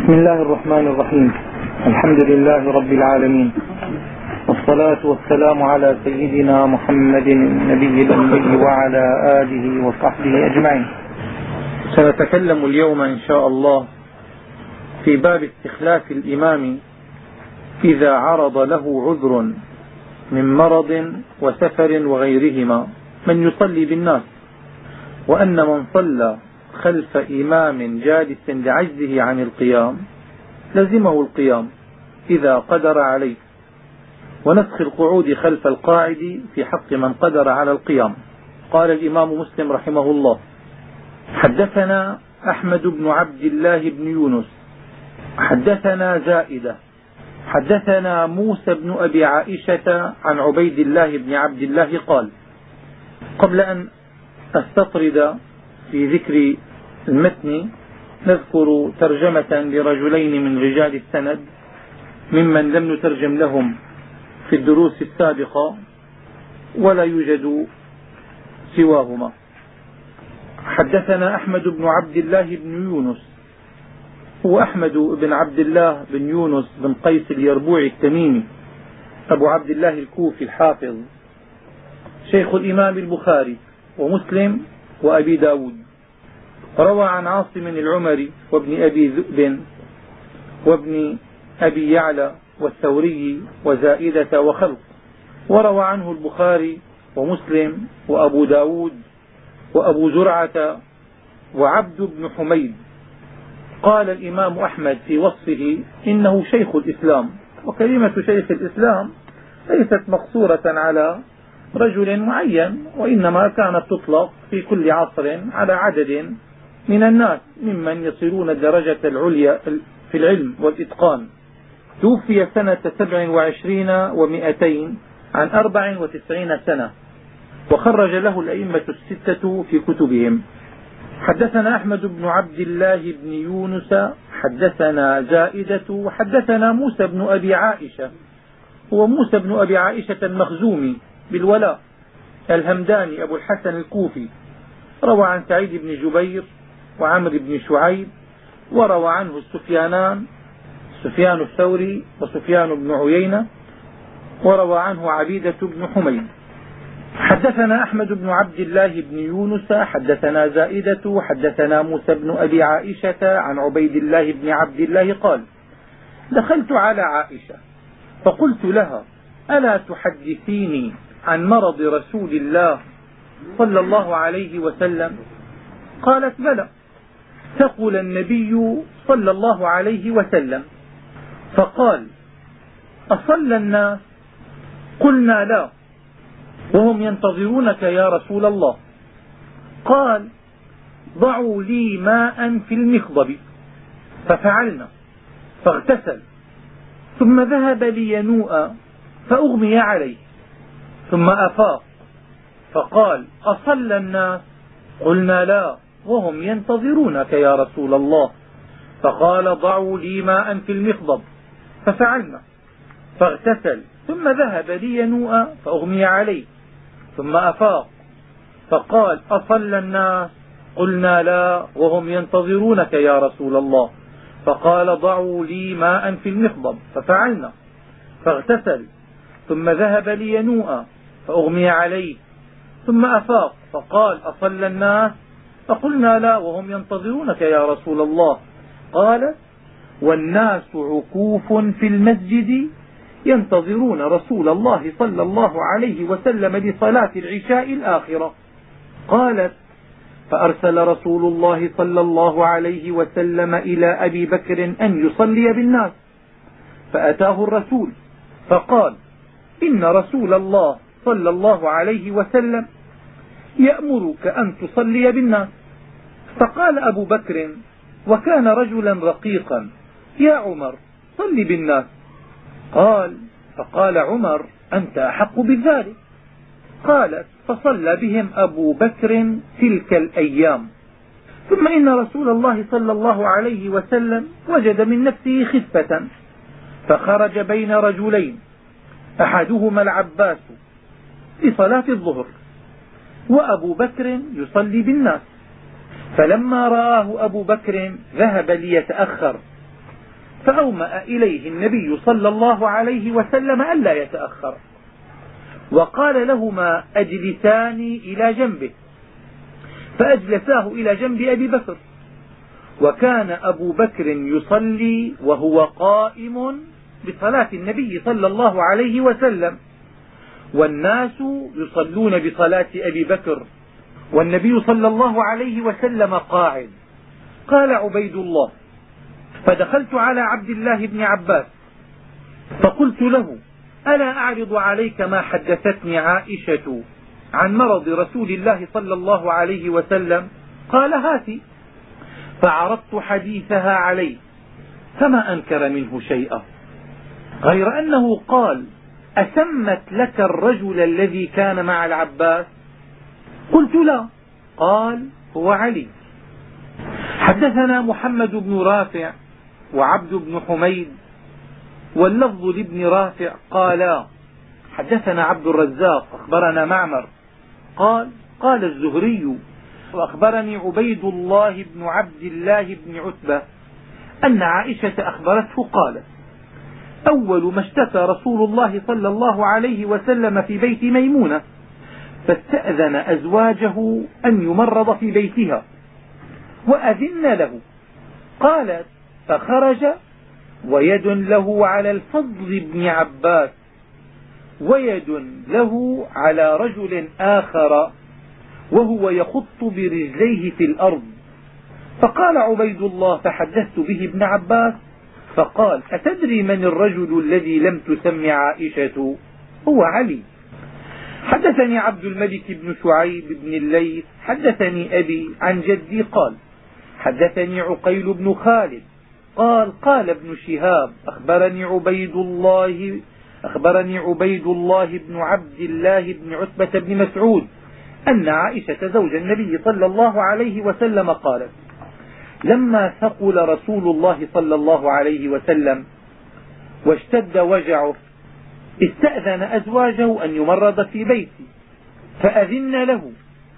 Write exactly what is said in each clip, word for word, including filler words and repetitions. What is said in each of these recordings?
بسم الله الرحمن الرحيم. الحمد لله رب العالمين، والصلاة والسلام على سيدنا محمد النبي الأمي وعلى آله وصحبه أجمعين. سنتكلم اليوم إن شاء الله في باب استخلاف الإمام إذا عرض له عذر من مرض وسفر وغيرهما من يصلي بالناس، وأن من صلى خلف إمام جالس لعجزه عن القيام لزمه القيام إذا قدر عليه، ونسخ القعود خلف القاعد في حق من قدر على القيام. قال الإمام مسلم رحمه الله: حدثنا أحمد بن عبد الله بن يونس حدثنا زائدة حدثنا موسى بن أبي عائشة عن عبيد الله بن عبد الله قال. قبل أن أستطرد في ذكر المتن نذكر ترجمة لرجلين من رجال السند ممن لم نترجم لهم في الدروس السابقة ولا يوجد سواهما. حدثنا أحمد بن عبد الله بن يونس، هو أحمد بن عبد الله بن يونس بن قيس اليربوعي التميمي أبو عبد الله الكوفي الحافظ، شيخ الإمام البخاري ومسلم وأبي داود. روى عن عاصم العمري وابن أبي ذؤب وابن أبي يعلى والثوري وزائدة وخلق. وروى عنه البخاري ومسلم وأبو داود وأبو زرعة وعبد بن حميد. قال الإمام أحمد في وصفه إنه شيخ الإسلام، وكلمة شيخ الإسلام ليست مقصورة على رجل معين، وإنما كانت تطلق في كل عصر على عدد من الناس ممن يصلون الدرجة العليا في العلم والإتقان. توفي سنة سبع وعشرين ومئتين عن أربع وتسعين سنة، وخرج له الأئمة الستة في كتبهم. حدثنا أحمد بن عبد الله بن يونس حدثنا زائدة وحدثنا موسى بن أبي عائشة، هو موسى بن أبي عائشة المخزومي بالولاء الهمداني أبو الحسن الكوفي. روى عن سعيد بن جبير وعمر بن شعيب، وروى عنه السفيانان سفيان الثوري وسفيان بن عيينة، وروى عنه عبيدة بن حميد. حدثنا أحمد بن عبد الله بن يونس حدثنا زائدة وحدثنا موسى بن أبي عائشة عن عبيد الله بن عبد الله قال: دخلت على عائشة فقلت لها: ألا تحدثيني عن مرض رسول الله صلى الله عليه وسلم؟ قالت: بلى. ثقل النبي صلى الله عليه وسلم، فقال: أصلى الناس؟ قلنا: لا، وهم ينتظرونك يا رسول الله. قال: ضعوا لي ماء في المخضب، ففعلنا، فاغتسل، ثم ذهب لينوء فأغمي عليه، ثم أفاق فقال: أصلى الناس؟ قلنا: لا، وهم ينتظرونك يا رسول الله. فقال: ضعوا لي ماء في المخضب، ففعلنا، فاغتسل، ثم ذهب لينوء فأغمي عليه، ثم أفاق فقال: أصلى الناس؟ قلنا: لا، وهم ينتظرونك يا رسول الله. فقال: ضعوا لي ماء في المخضب، ففعلنا، فاغتسل، ثم ذهب لينوء فأغمي عليه، ثم أفاق فقال: أصلى الناس؟ فقلنا: لا، وهم ينتظرونك يا رسول الله. قال: والناس عكوف في المسجد ينتظرون رسول الله صلى الله عليه وسلم لصلاة العشاء الآخرة. قالت: فأرسل رسول الله صلى الله عليه وسلم إلى أبي بكر أن يصلي بالناس، فأتاه الرسول فقال: إن رسول الله صلى الله عليه وسلم يأمرك أن تصلي بالناس. فقال أبو بكر وكان رجلا رقيقا: يا عمر، صل بالناس. قال: فقال عمر: أنت أحق بذلك. قالت: فصلى بهم أبو بكر تلك الأيام. ثم إن رسول الله صلى الله عليه وسلم وجد من نفسه خفة، فخرج بين رجلين، أحدهما العباس لصلاة الظهر، وأبو بكر يصلي بالناس. فلما رآه أبو بكر ذهب ليتأخر، فأومأ إليه النبي صلى الله عليه وسلم ألا يتأخر، وقال لهما أجلساني إلى جنبه، فأجلساه إلى جنب أبي بكر. وكان أبو بكر يصلي وهو قائم بصلاة النبي صلى الله عليه وسلم، والناس يصلون بصلاة أبي بكر، والنبي صلى الله عليه وسلم قاعد. قال عبيد الله: فدخلت على عبد الله بن عباس فقلت له: ألا أعرض عليك ما حدثتني عائشة عن مرض رسول الله صلى الله عليه وسلم؟ قال: هاتي. فعرضت حديثها عليه فما أنكر منه شيئا، غير أنه قال: أسمت لك الرجل الذي كان مع العباس؟ قلت: لا. قال: هو علي. حدثنا محمد بن رافع وعبد بن حميد واللفظ لابن رافع قالا: حدثنا عبد الرزاق أخبرنا معمر قال: قال الزهري: وأخبرني عبيد الله بن عبد الله بن عتبة أن عائشة أخبرته قالت: أول ما اشتكى رسول الله صلى الله عليه وسلم في بيت ميمونة فاستأذن أزواجه أن يمرض في بيتها وأذن له. قالت: فخرج ويد له على الفضل بن عباس ويد له على رجل آخر وهو يخط برجليه في الأرض. فقال عبيد الله: فحدثت به ابن عباس فقال: أتدري من الرجل الذي لم تسم عائشة؟ هو علي. حدثني عبد الملك بن شعيب بن الليث حدثني أبي عن جدي قال: حدثني عقيل بن خالد قال: قال ابن شهاب: أخبرني عبيد الله أخبرني عبيد الله بن عبد الله بن عتبة بن مسعود أن عائشة زوج النبي صلى الله عليه وسلم قالت: لما ثقل رسول الله صلى الله عليه وسلم واشتد وجعه استأذن أزواجه أن يمرض في بيتي فأذن له،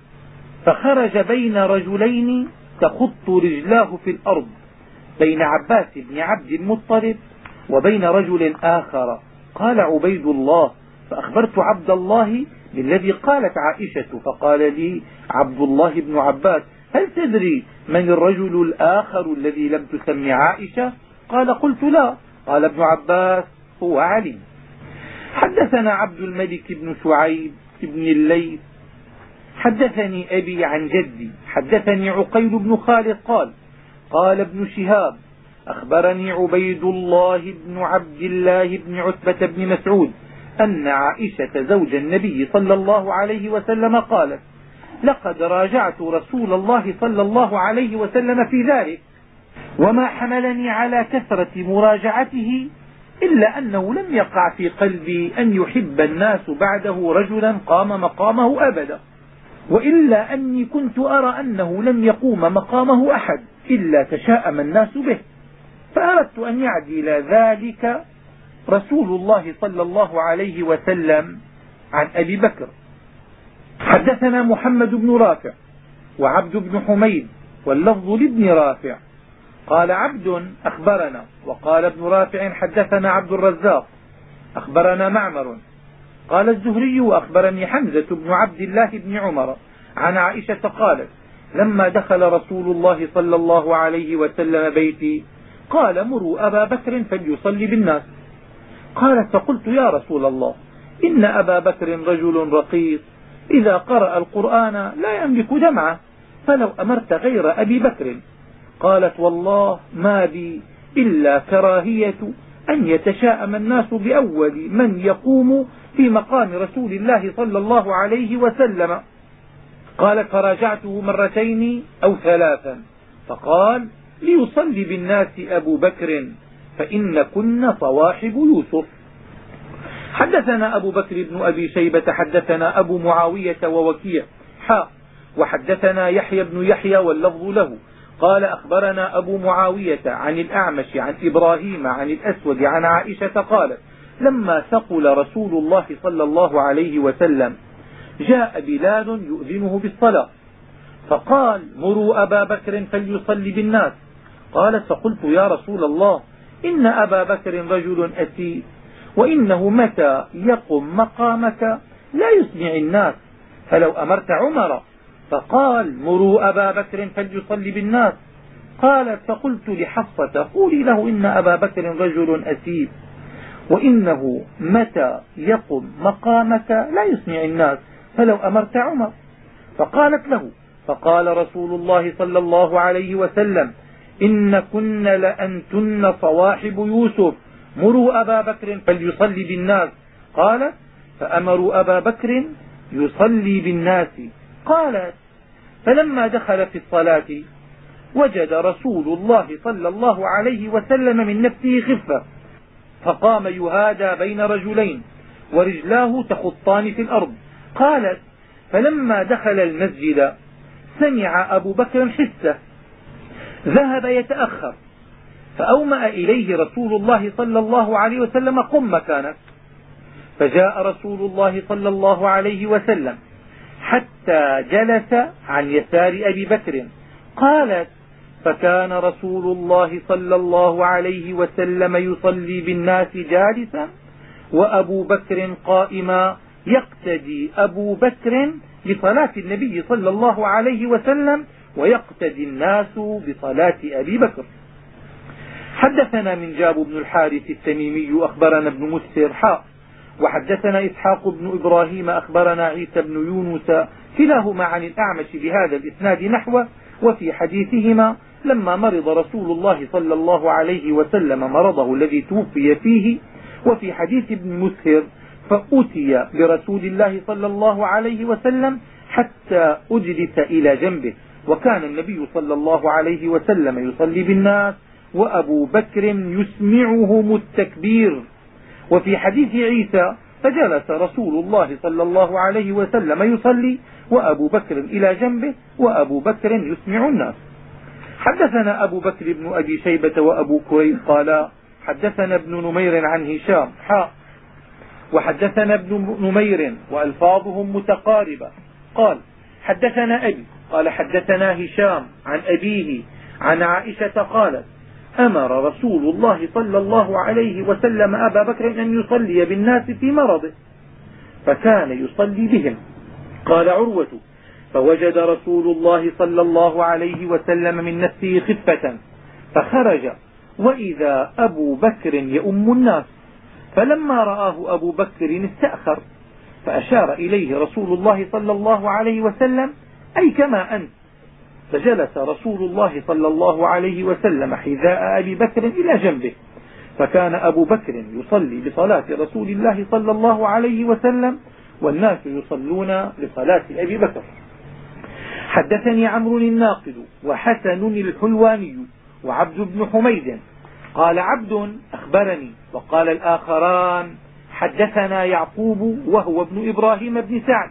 فخرج بين رجلين تخط رجلاه في الأرض، بين عباس بن عبد المطلب وبين رجل آخر. قال عبيد الله: فأخبرت عبد الله بالذي قالت عائشة، فقال لي عبد الله بن عباس: هل تدري من الرجل الآخر الذي لم تسم عائشة؟ قال: قلت: لا. قال ابن عباس: هو علي. حدثنا عبد الملك بن شعيب بن الليث حدثني أبي عن جدي حدثني عقيل بن خالد قال: قال ابن شهاب: أخبرني عبيد الله بن عبد الله بن عتبة بن مسعود أن عائشة زوج النبي صلى الله عليه وسلم قالت: لقد راجعت رسول الله صلى الله عليه وسلم في ذلك، وما حملني على كثرة مراجعته إلا أنه لم يقع في قلبي أن يحب الناس بعده رجلا قام مقامه أبدا، وإلا أني كنت أرى أنه لم يقوم مقامه أحد إلا تشاءم الناس به، فأردت أن يعدل ذلك رسول الله صلى الله عليه وسلم عن أبي بكر. حدثنا محمد بن رافع وعبد بن حميد واللفظ لابن رافع قال عبد: أخبرنا. وقال ابن رافع: حدثنا عبد الرزاق أخبرنا معمر قال الزهري: وأخبرني حمزة بن عبد الله بن عمر عن عائشة قالت: لما دخل رسول الله صلى الله عليه وسلم بيتي قال: مروا أبا بكر فليصلي بالناس. قالت: فقلت: يا رسول الله، إن أبا بكر رجل رقيق إذا قرأ القرآن لا يملك دمعه، فلو أمرت غير أبي بكر. قالت: والله ما بي إلا كراهية أن يتشاءم الناس بأول من يقوم في مقام رسول الله صلى الله عليه وسلم. قالت: فراجعته مرتين أو ثلاثا، فقال: ليصلي بالناس أبو بكر فإن كن صواحب يوسف. حدثنا أبو بكر بن أبي شيبة حدثنا أبو معاوية ووكيع حاء وحدثنا يحيى بن يحيى واللفظ له قال: أخبرنا أبو معاوية عن الأعمش عن إبراهيم عن الأسود عن عائشة قالت: لما ثقل رسول الله صلى الله عليه وسلم جاء بلال يؤذنه بالصلاة، فقال: مروا أبا بكر فليصلي بالناس. قالت: فقلت: يا رسول الله، إن أبا بكر رجل أسيف، وإنه متى يقم مقامك لا يسمع الناس، فلو أمرت عمر فقال مروا أبا بكر فليصلي بالناس. قالت فقلت لحفصة قولي له إن أبا بكر رجل أسيف، وإنه متى يقم مقامك لا يسمع الناس، فلو أمرت عمر. فقالت له فقال رسول الله صلى الله عليه وسلم إن كن لأنتن صواحب يوسف، مروا أبا بكر فليصلي بالناس. قالت فأمروا أبا بكر يصلي بالناس. قالت فلما دخل في الصلاة وجد رسول الله صلى الله عليه وسلم من نفسه خفة، فقام يهادى بين رجلين ورجلاه تخطان في الأرض. قالت فلما دخل المسجد سمع أبو بكر حسه، ذهب يتأخر، فأومأ إليه رسول الله صلى الله عليه وسلم قم مكانك. فجاء رسول الله صلى الله عليه وسلم حتى جلس عن يسار أبي بكر. قالت فكان رسول الله صلى الله عليه وسلم يصلي بالناس جالسا وأبو بكر قائما، يقتدي أبو بكر بصلاة النبي صلى الله عليه وسلم ويقتدي الناس بصلاة أبي بكر. حدثنا من جاب بن الحارث التميمي أخبرنا ابن مسهر حاء وحدثنا إسحاق بن إبراهيم أخبرنا عيسى بن يونس كلاهما عن الأعمش بهذا الإسناد نحوه. وفي حديثهما لما مرض رسول الله صلى الله عليه وسلم مرضه الذي توفي فيه. وفي حديث ابن مسهر فأتي برسول الله صلى الله عليه وسلم حتى أجلس إلى جنبه، وكان النبي صلى الله عليه وسلم يصلي بالناس وأبو بكر يسمعهم التكبير. وفي حديث عيسى فجلس رسول الله صلى الله عليه وسلم يصلي وأبو بكر إلى جنبه وأبو بكر يسمع الناس. حدثنا أبو بكر بن أبي شيبة وأبو كريب قال حدثنا ابن نمير عن هشام حاء وحدثنا ابن نمير وألفاظهم متقاربة قال حدثنا أبي قال حدثنا هشام عن أبيه عن عائشة قالت أمر رسول الله صلى الله عليه وسلم أبا بكر أن يصلي بالناس في مرضه فكان يصلي بهم. قال عروة فوجد رسول الله صلى الله عليه وسلم من نفسه خفة فخرج وإذا أبو بكر يؤم الناس، فلما رآه أبو بكر استأخر فأشار إليه رسول الله صلى الله عليه وسلم أي كما أنت، فجلس رسول الله صلى الله عليه وسلم حذاء أبي بكر إلى جنبه، فكان أبو بكر يصلي بصلاة رسول الله صلى الله عليه وسلم والناس يصلون بصلاة أبي بكر. حدثني عمرو الناقد وحسن الحلواني وعبد بن حميد قال عبد أخبرني وقال الآخران حدثنا يعقوب وهو ابن إبراهيم بن سعد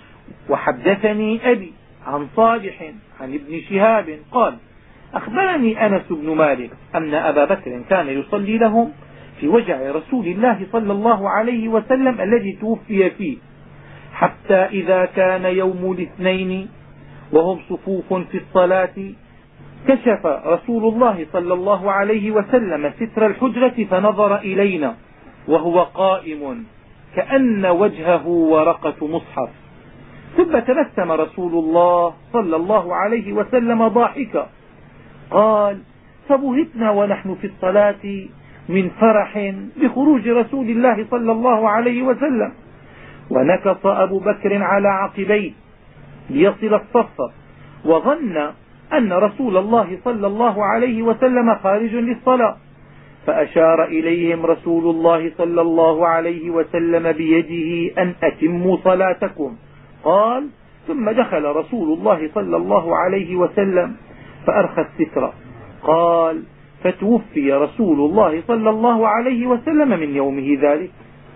وحدثني أبي عن صالح عن ابن شهاب قال أخبرني أنس بن مالك أن أبا بكر كان يصلي لهم في وجع رسول الله صلى الله عليه وسلم الذي توفي فيه، حتى إذا كان يوم الاثنين وهم صفوف في الصلاة كشف رسول الله صلى الله عليه وسلم ستر الحجرة فنظر إلينا وهو قائم كأن وجهه ورقة مصحف، ثم تبسم رسول الله صلى الله عليه وسلم ضاحكا قال فبهتنا ونحن في الصلاة من فرح بخروج رسول الله صلى الله عليه وسلم. ونكص أبو بكر على عقبيه ليصل الصف وظن أن رسول الله صلى الله عليه وسلم خارج للصلاة، فأشار إليهم رسول الله صلى الله عليه وسلم بيده أن أتموا صلاتكم. قال ثم دخل رسول الله صلى الله عليه وسلم فأرخى الستر. قال فتوفي رسول الله صلى الله عليه وسلم من يومه ذلك.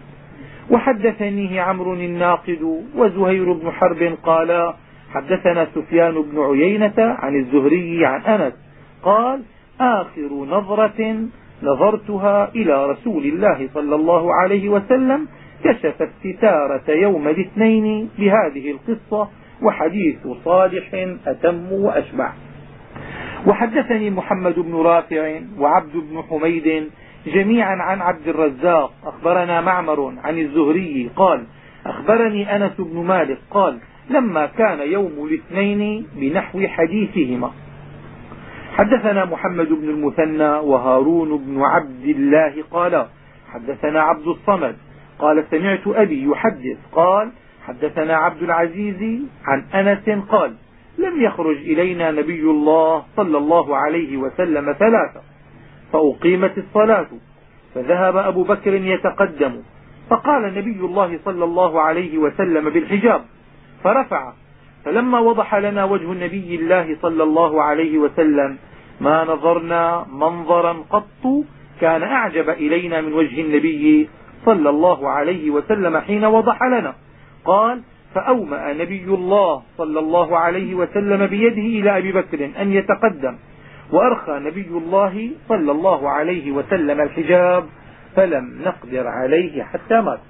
وحدثنيه عمرو الناقد وزهير بن حرب قال حدثنا سفيان بن عيينة عن الزهري عن أنس قال آخر نظرة نظرتها إلى رسول الله صلى الله عليه وسلم كشف الستارة يوم الاثنين بهذه القصة، وحديث صالح أتم وأشبع. وحدثني محمد بن رافع وعبد بن حميد جميعا عن عبد الرزاق أخبرنا معمر عن الزهري قال أخبرني أنس بن مالك قال لما كان يوم الاثنين بنحو حديثهما. حدثنا محمد بن المثنى وهارون بن عبد الله قال حدثنا عبد الصمد قال سمعت أبي يحدث قال حدثنا عبد العزيز عن أنس قال لم يخرج إلينا نبي الله صلى الله عليه وسلم ثلاثة فأقيمت الصلاة فذهب أبو بكر يتقدم فقال نبي الله صلى الله عليه وسلم بالحجاب فرفع فلما وضح لنا وجه النبي الله صلى الله عليه وسلم ما نظرنا منظرا قط كان أعجب إلينا من وجه النبي صلى الله عليه وسلم حين وضح لنا. قال فأومأ نبي الله صلى الله عليه وسلم بيده إلى أبي بكر أن يتقدم وأرخى نبي الله صلى الله عليه وسلم الحجاب فلم نقدر عليه حتى مات.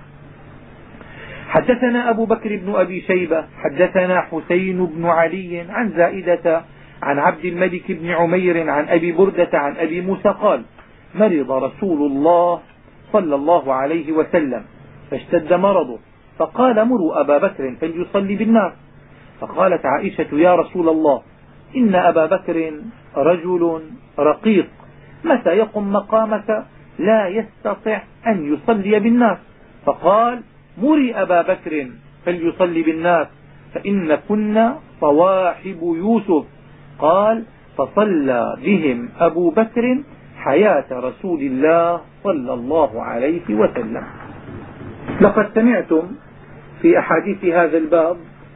حدثنا أبو بكر بن أبي شيبة حدثنا حسين بن علي عن زائدة عن عبد الملك بن عمير عن أبي بردة عن أبي موسى قال مرض رسول الله صلى الله عليه وسلم فاشتد مرضه فقال مروا أبا بكر فليصلي بالناس. فقالت عائشة يا رسول الله إن أبا بكر رجل رقيق متى يقم مقامك لا يستطيع أن يصلي بالناس. فقال مري أبا بكر فليصلي بالناس فإن كنا صواحب يوسف. قال فصلى بهم أبو بكر حياة رسول الله صلى الله عليه وسلم. لقد سمعتم في أحاديث هذا الباب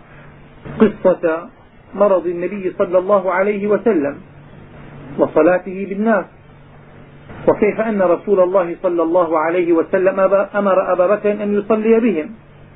قصة مرض النبي صلى الله عليه وسلم وصلاته بالناس وكيف أن رسول الله صلى الله عليه وسلم أمر أبا بكر أن يصلي بهم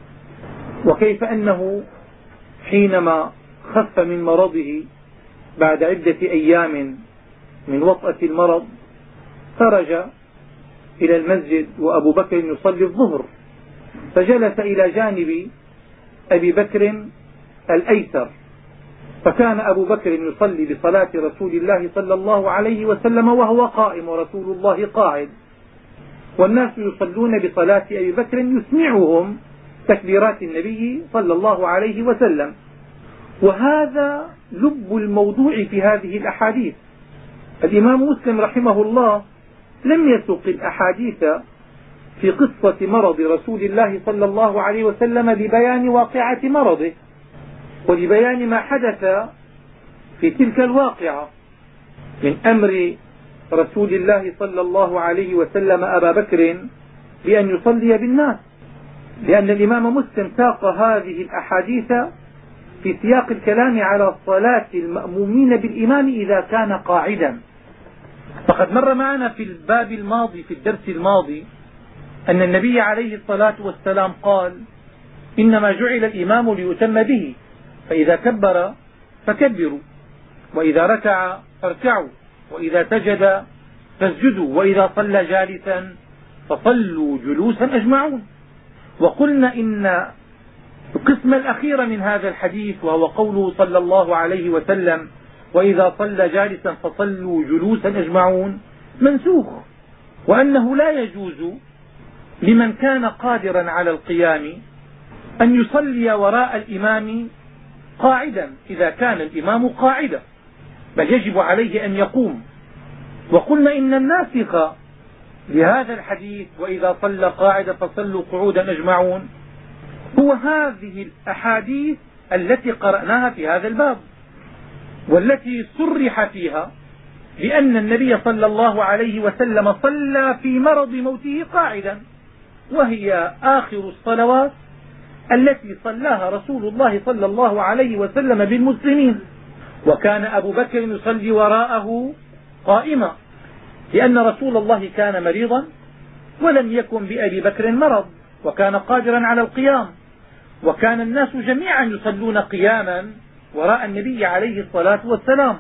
وكيف أنه حينما خف من مرضه بعد عدة أيام من وطأة المرض خرج إلى المسجد وأبو بكر يصلي الظهر فجلس إلى جانب أبي بكر الأيسر فكان أبو بكر يصلي بصلاة رسول الله صلى الله عليه وسلم وهو قائم ورسول الله قاعد والناس يصلون بصلاة أبي بكر يسمعهم تكبيرات النبي صلى الله عليه وسلم. وهذا لب الموضوع في هذه الأحاديث. الإمام مسلم رحمه الله لم يسق الأحاديث في قصة مرض رسول الله صلى الله عليه وسلم لبيان واقعة مرضه ولبيان ما حدث في تلك الواقعة من أمر رسول الله صلى الله عليه وسلم أبا بكر بأن يصلي بالناس، لأن الإمام مسلم ساق هذه الأحاديث في سياق الكلام على صلاة المأمومين بالإمام إذا كان قاعدا. فقد مر معنا في الباب الماضي في الدرس الماضي أن النبي عليه الصلاة والسلام قال إنما جعل الإمام ليتم به، فإذا كبر فكبروا، وإذا ركع فاركعوا، وإذا سجد فاسجدوا، وإذا صلى جالسا فصلوا جلوسا أجمعون. وقلنا إن القسم الأخير من هذا الحديث وهو قوله صلى الله عليه وسلم وإذا صلى جالسا فصلوا جلوسا أجمعون منسوخ، وأنه لا يجوز لمن كان قادرا على القيام أن يصلي وراء الإمام قاعدا إذا كان الإمام قاعدا، بل يجب عليه أن يقوم. وقلنا إن الناسخ لهذا الحديث وإذا صلى قاعدا فصلوا قعودا أجمعون هو هذه الأحاديث التي قرأناها في هذا الباب، والتي صرح فيها بأن النبي صلى الله عليه وسلم صلى في مرض موته قاعدا، وهي آخر الصلوات التي صلاها رسول الله صلى الله عليه وسلم بالمسلمين. وكان أبو بكر يصلي وراءه قائما، لأن رسول الله كان مريضا ولم يكن بأبي بكر مرض، وكان قادرا على القيام، وكان الناس جميعا يصلون قياما وراء النبي عليه الصلاة والسلام،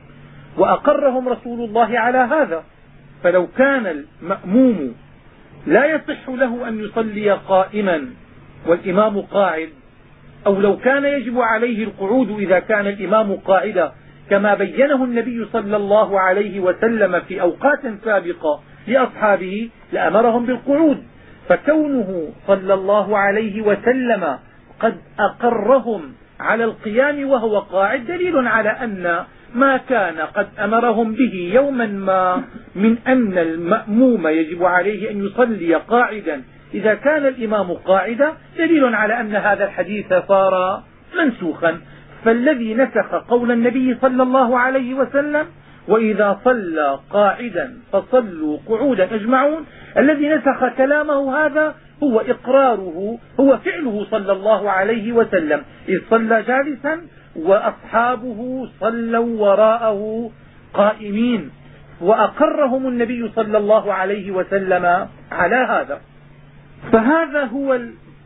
وأقرهم رسول الله على هذا. فلو كان المأموم لا يصح له أن يصلي قائما والإمام قاعد، أو لو كان يجب عليه القعود إذا كان الإمام قاعدا كما بينه النبي صلى الله عليه وسلم في أوقات سابقة لأصحابه لأمرهم بالقعود، فكونه صلى الله عليه وسلم قد أقرهم على القيام وهو قاعد دليل على أن ما كان قد أمرهم به يوما ما من أن المأموم يجب عليه أن يصلي قاعدا إذا كان الإمام قاعدا دليل على أن هذا الحديث صار منسوخا. فالذي نسخ قول النبي صلى الله عليه وسلم وإذا صلى قاعدا فصلوا قعودا أجمعون، الذي نسخ كلامه هذا هو إقراره، هو فعله صلى الله عليه وسلم، إذ صلى جالسا وأصحابه صلوا وراءه قائمين، وأقرهم النبي صلى الله عليه وسلم على هذا. فهذا هو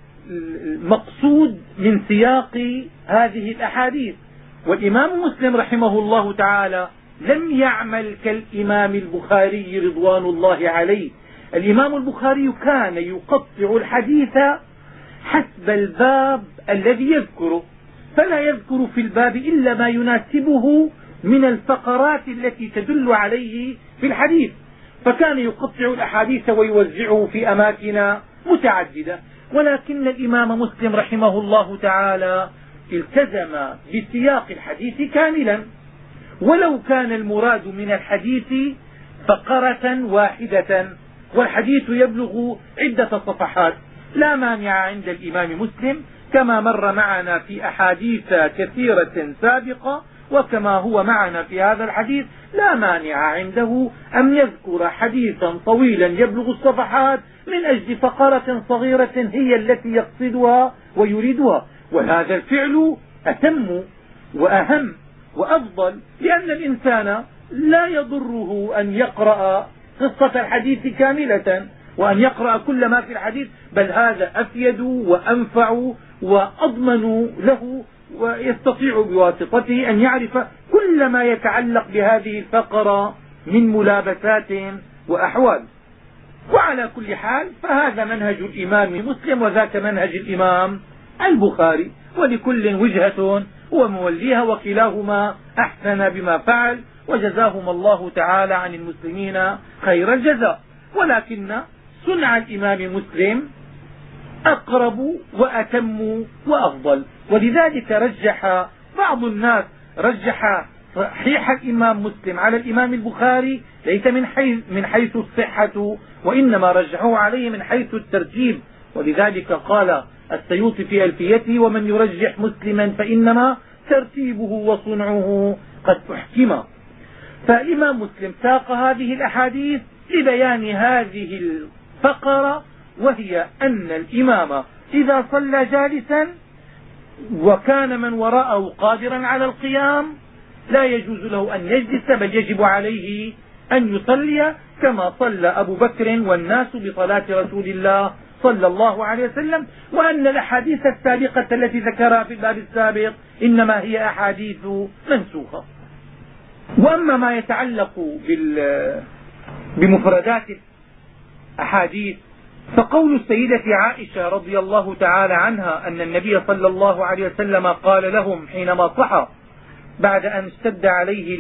المقصود من سياق هذه الأحاديث. والإمام مسلم رحمه الله تعالى لم يعمل كالإمام البخاري رضوان الله عليه. الإمام البخاري كان يقطع الحديث حسب الباب الذي يذكره، فلا يذكر في الباب إلا ما يناسبه من الفقرات التي تدل عليه في الحديث، فكان يقطع الأحاديث ويوزعه في أماكن متعددة. ولكن الإمام مسلم رحمه الله تعالى التزم بسياق الحديث كاملا، ولو كان المراد من الحديث فقرة واحدة والحديث يبلغ عدة صفحات لا مانع عند الإمام مسلم، كما مر معنا في أحاديث كثيرة سابقة، وكما هو معنا في هذا الحديث لا مانع عنده أن يذكر حديثا طويلا يبلغ الصفحات من أجل فقرة صغيرة هي التي يقصدها ويريدها. وهذا الفعل أتم وأهم وأفضل، لأن الإنسان لا يضره أن يقرأ قصة الحديث كاملة وأن يقرأ كل ما في الحديث، بل هذا أفيد وأنفع وأضمن له، ويستطيع بواسطته أن يعرف كل ما يتعلق بهذه الفقرة من ملابسات وأحوال. وعلى كل حال فهذا منهج الإمام مسلم وذاك منهج الإمام البخاري، ولكل وجهة وموليها، وكلاهما أحسن بما فعل، وجزاهم الله تعالى عن المسلمين خير الجزاء. ولكن صنع الإمام مسلم أقرب وأتم وأفضل، ولذلك رجح بعض الناس رجح صحيح الإمام مسلم على الإمام البخاري ليس من حيث, من حيث الصحة، وإنما رجحوه عليه من حيث الترتيب. ولذلك قال السيوطي في ألفيته: ومن يرجح مسلما فإنما ترتيبه وصنعه قد أحكم. فالإمام مسلم ساق هذه الأحاديث لبيان هذه الفقرة، وهي أن الإمام إذا صلى جالسا وكان من وراءه قادرا على القيام لا يجوز له أن يجلس، بل يجب عليه أن يصلي كما صلى أبو بكر والناس بصلاة رسول الله صلى الله عليه وسلم. وأن الأحاديث السابقة التي ذكرها في الباب السابق إنما هي أحاديث منسوخة. وأما ما يتعلق بمفردات الأحاديث فقول السيدة عائشة رضي الله تعالى عنها أن النبي صلى الله عليه وسلم قال لهم حينما صحى بعد أن اشتد عليه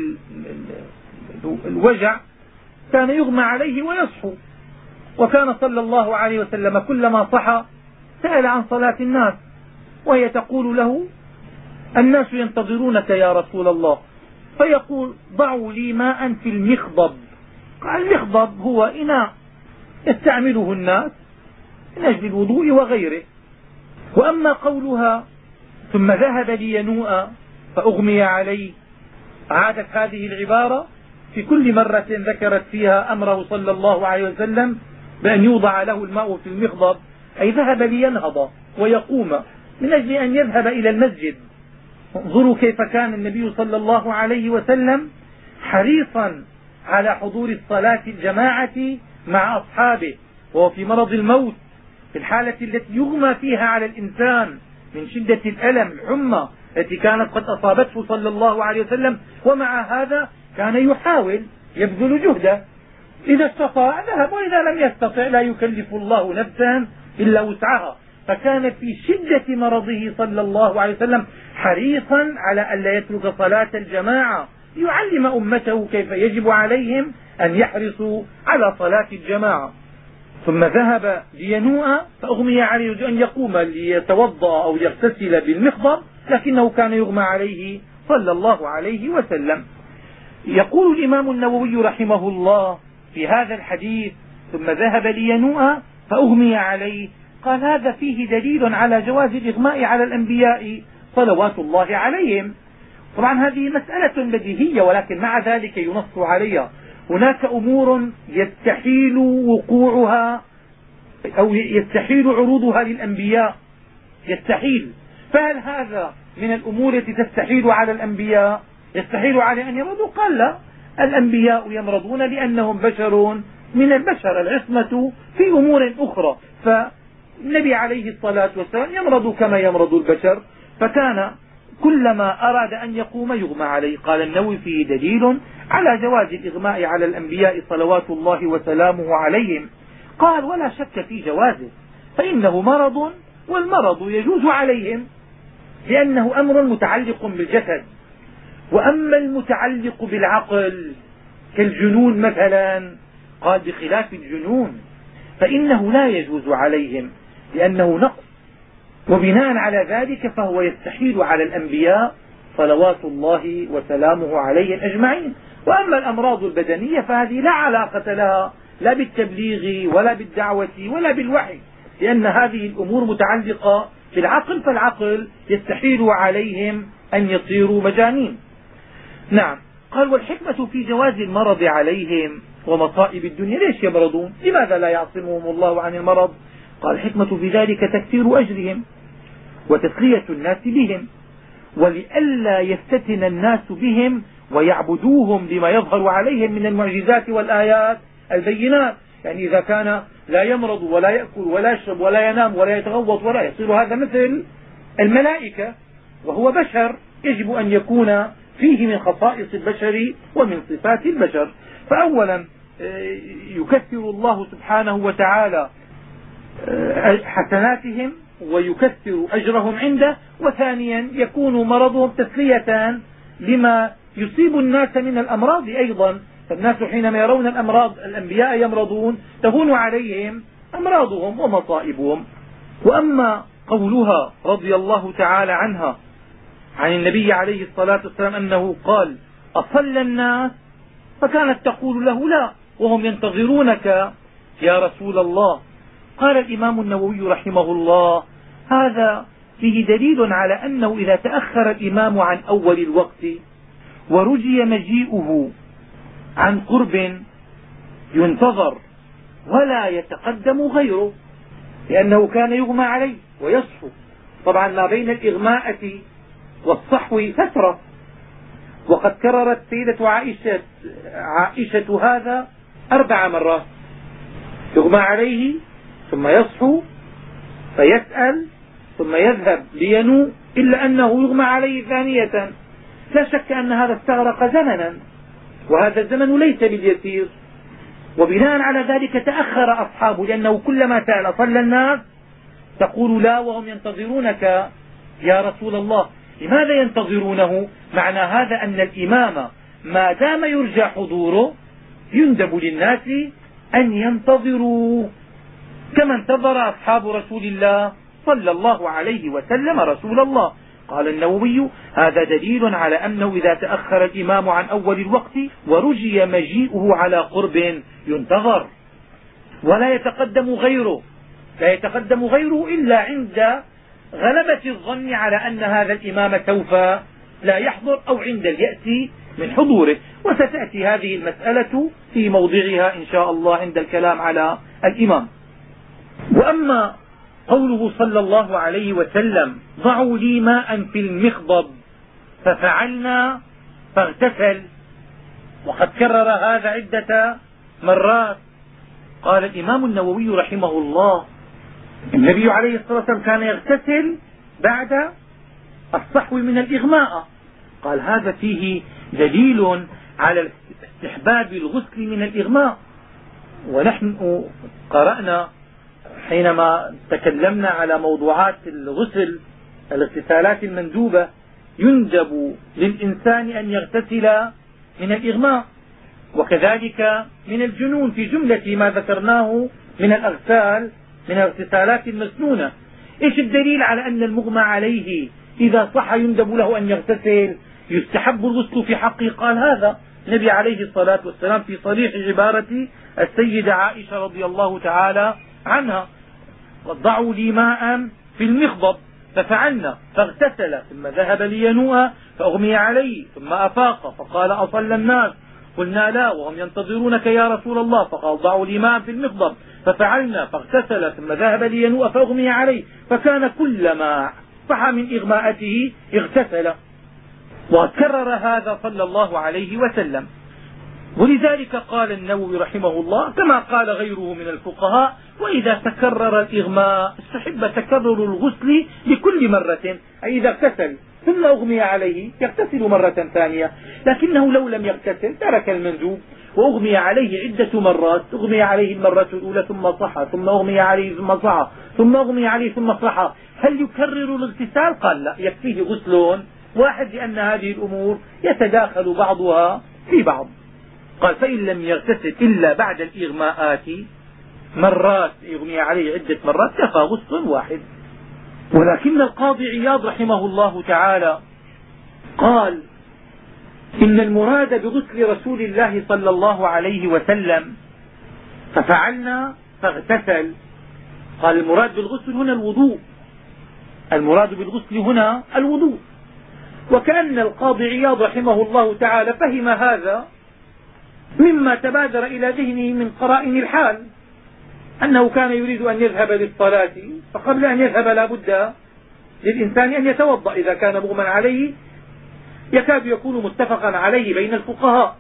الوجع، كان يغمى عليه ويصحو، وكان صلى الله عليه وسلم كلما صحى سأل عن صلاة الناس، وهي تقول له: الناس ينتظرونك يا رسول الله. فيقول: ضعوا لي ماء في المخضب. قال: المخضب هو إناء يستعمله الناس من أجل الوضوء وغيره. وأما قولها: ثم ذهب لينوء فأغمي عليه، عادت هذه العبارة في كل مرة ذكرت فيها أمره صلى الله عليه وسلم بأن يوضع له الماء في المخضب، أي ذهب لينهض ويقوم من أجل أن يذهب إلى المسجد. انظروا كيف كان النبي صلى الله عليه وسلم حريصا على حضور الصلاة الجماعة مع أصحابه، وهو في مرض الموت، في الحالة التي يغمى فيها على الإنسان من شدة الألم الحمى التي كانت قد أصابته صلى الله عليه وسلم، ومع هذا كان يحاول يبذل جهده، إذا استطاع ذهب، وإذا لم يستطع لا يكلف الله نفسا إلا وسعها. فكان في شدة مرضه صلى الله عليه وسلم حريصا على ألا يترك صلاة الجماعة ليعلم أمته كيف يجب عليهم أن يحرصوا على صلاة الجماعة. ثم ذهب لينوء فأغمي عليه أن يقوم ليتوضأ أو يغتسل بالمخضر، لكنه كان يغمى عليه صلى الله عليه وسلم. يقول الإمام النووي رحمه الله في هذا الحديث: ثم ذهب لينوء فأغمي عليه، قال هذا فيه دليل على جواز الإغماء على الأنبياء صلوات الله عليهم. طبعا هذه مسألة بديهية، ولكن مع ذلك ينص عليها. هناك أمور يستحيل وقوعها أو يستحيل عروضها للأنبياء، يستحيل. فهل هذا من الأمور التي تستحيل على الأنبياء؟ يستحيل على أن يمرضوا؟ قال لا، الأنبياء يمرضون لأنهم بشر من البشر، العصمة في أمور أخرى. فالنبي عليه الصلاة والسلام يمرض كما يمرض البشر، فكان كلما أراد أن يقوم يغمى عليه. قال النووي فيه دليل على جواز الإغماء على الأنبياء صلوات الله وسلامه عليهم. قال ولا شك في جوازه، فإنه مرض والمرض يجوز عليهم لأنه أمر متعلق بالجسد. وأما المتعلق بالعقل كالجنون مثلا، قال بخلاف الجنون فإنه لا يجوز عليهم لأنه نقص، وبناء على ذلك فهو يستحيل على الأنبياء صلوات الله وسلامه عليهم أجمعين. وأما الأمراض البدنية فهذه لا علاقة لها لا بالتبليغ ولا بالدعوة ولا بالوحي، لأن هذه الأمور متعلقة بالعقل، فالعقل يستحيل عليهم أن يصيروا مجانين. نعم. قال والحكمة في جواز المرض عليهم ومصائب الدنيا. ليش يمرضون؟ لماذا لا يعصمهم الله عن المرض؟ قال الحكمة في ذلك تكثير أجرهم وتسلية الناس بهم، ولئلا يفتتن الناس بهم ويعبدوهم لما يظهر عليهم من المعجزات والآيات البينات. يعني إذا كان لا يمرض ولا يأكل ولا يشرب ولا ينام ولا يتغوط ولا يصير هذا مثل الملائكة، وهو بشر، يجب أن يكون فيه من خصائص البشر ومن صفات البشر. فأولا يكثر الله سبحانه وتعالى حسناتهم ويكثر أجرهم عنده، وثانيا يكون مرضهم تسلية لما يصيب الناس من الأمراض أيضا. فالناس حينما يرون الأمراض الأنبياء يمرضون تهون عليهم أمراضهم ومصائبهم. وأما قولها رضي الله تعالى عنها عن النبي عليه الصلاة والسلام أنه قال أصلى الناس، فكانت تقول له لا وهم ينتظرونك يا رسول الله. قال الإمام النووي رحمه الله هذا فيه دليل على أنه إذا تأخر الإمام عن أول الوقت ورجي مجيئه عن قرب ينتظر ولا يتقدم غيره، لأنه كان يغمى عليه ويصحو. طبعا ما بين الإغماءة والصحو فترة، وقد كررت سيدة عائشة, عائشة هذا أربع مرات، يغمى عليه ثم يصحو فيسأل ثم يذهب لينوء، إلا أنه يغمى عليه ثانية. لا شك أن هذا استغرق زمنا، وهذا الزمن ليس باليسير، وبناء على ذلك تأخر أصحابه، لأنه كلما سأل صلى الناس تقول لا وهم ينتظرونك يا رسول الله. لماذا ينتظرونه؟ معنى هذا أن الإمام ما دام يرجى حضوره يندب للناس أن ينتظروا كما انتظر أصحاب رسول الله صلى الله عليه وسلم رسول الله. قال النووي هذا دليل على أنه إذا تأخر الإمام عن أول الوقت ورجي مجيئه على قرب ينتظر ولا يتقدم غيره، لا يتقدم غيره إلا عند غلبة الظن على أن هذا الإمام سوف لا يحضر أو عند اليأس من حضوره. وستأتي هذه المسألة في موضعها إن شاء الله عند الكلام على الإمام. وأما قوله صلى الله عليه وسلم ضعوا لي ماء في المخضب ففعلنا فاغتسل، وقد كرر هذا عدة مرات. قال الإمام النووي رحمه الله النبي عليه الصلاة والسلام كان يغتسل بعد الصحو من الإغماء. قال هذا فيه دليل على استحباب الغسل من الإغماء. ونحن قرأنا حينما تكلمنا على موضوعات الغسل الاغتسالات المندوبة يندب للإنسان أن يغتسل من الإغماء، وكذلك من الجنون في جملة ما ذكرناه من الأغسال من الاغتسالات المسنونة. ايش الدليل على أن المغمى عليه إذا صح يندب له أن يغتسل، يستحب الغسل في حقه؟ قال هذا النبي عليه الصلاة والسلام في صريح عبارة السيدة عائشة رضي الله تعالى عنها: ضعوا لي ماء في المخضب ففعلنا فاغتسل ثم ذهب لينوء فأغمي عليه ثم أفاق فقال أصلى الناس؟ قلنا لا وهم ينتظرونك يا رسول الله. فقال ضعوا لي ماء في المخضب ففعلنا فاغتسل ثم ذهب لينوء فأغمي عليه، فكان كلما صح من إغماءته اغتسل. وكرر هذا صلى الله عليه وسلم. ولذلك قال النووي رحمه الله كما قال غيره من الفقهاء: وإذا تكرر الإغماء استحب تكرر الغسل لكل مرة، أي إذا اغتسل ثم أغمي عليه يغتسل مرة ثانية، لكنه لو لم يغتسل ترك المندوب وأغمي عليه عدة مرات، أغمي عليه المرة الأولى ثم صح ثم أغمي عليه ثم صح ثم أغمي عليه ثم صح، هل يكرر الاغتسال؟ قال لا، يكفيه غسل واحد لأن هذه الأمور يتداخل بعضها في بعض. قال: فإن لم يغتسل إلا بعد الإغماءات مرات يغمي عليه عدة مرات كفى غسل واحد. ولكن القاضي عياض رحمه الله تعالى قال: إن المراد بغسل رسول الله صلى الله عليه وسلم ففعلنا فاغتسل، قال المراد بالغسل هنا الوضوء، المراد بالغسل هنا الوضوء. وكأن القاضي عياض رحمه الله تعالى فهم هذا مما تبادر إلى ذهنه من قرائن الحال، أنه كان يريد أن يذهب للصلاة، فقبل أن يذهب لا بد للإنسان أن يتوضأ إذا كان مغمى عليه، يكاد يكون متفقا عليه بين الفقهاء،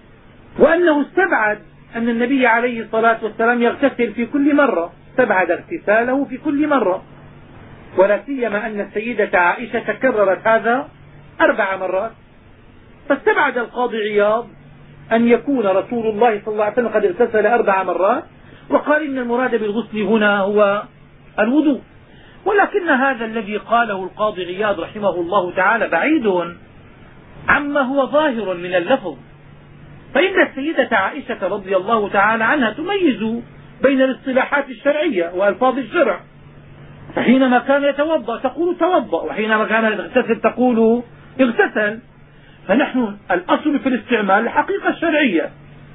وأنه استبعد أن النبي عليه الصلاة والسلام يغتسل في كل مرة، استبعد اغتساله في كل مرة، ولا سيما أن السيدة عائشة تكررت هذا أربع مرات، فاستبعد القاضي عياض أن يكون رسول الله صلى الله عليه وسلم قد اغتسل أربع مرات، وقال إن المراد بالغسل هنا هو الوضوء. ولكن هذا الذي قاله القاضي عياض رحمه الله تعالى بعيد عما هو ظاهر من اللفظ، فإن السيدة عائشة رضي الله تعالى عنها تميز بين الاصطلاحات الشرعية وألفاظ الشرع، فحينما كان يتوضأ تقول توضأ، وحينما كان يغتسل تقول اغتسل. فنحن الأصل في الاستعمال الحقيقة الشرعية،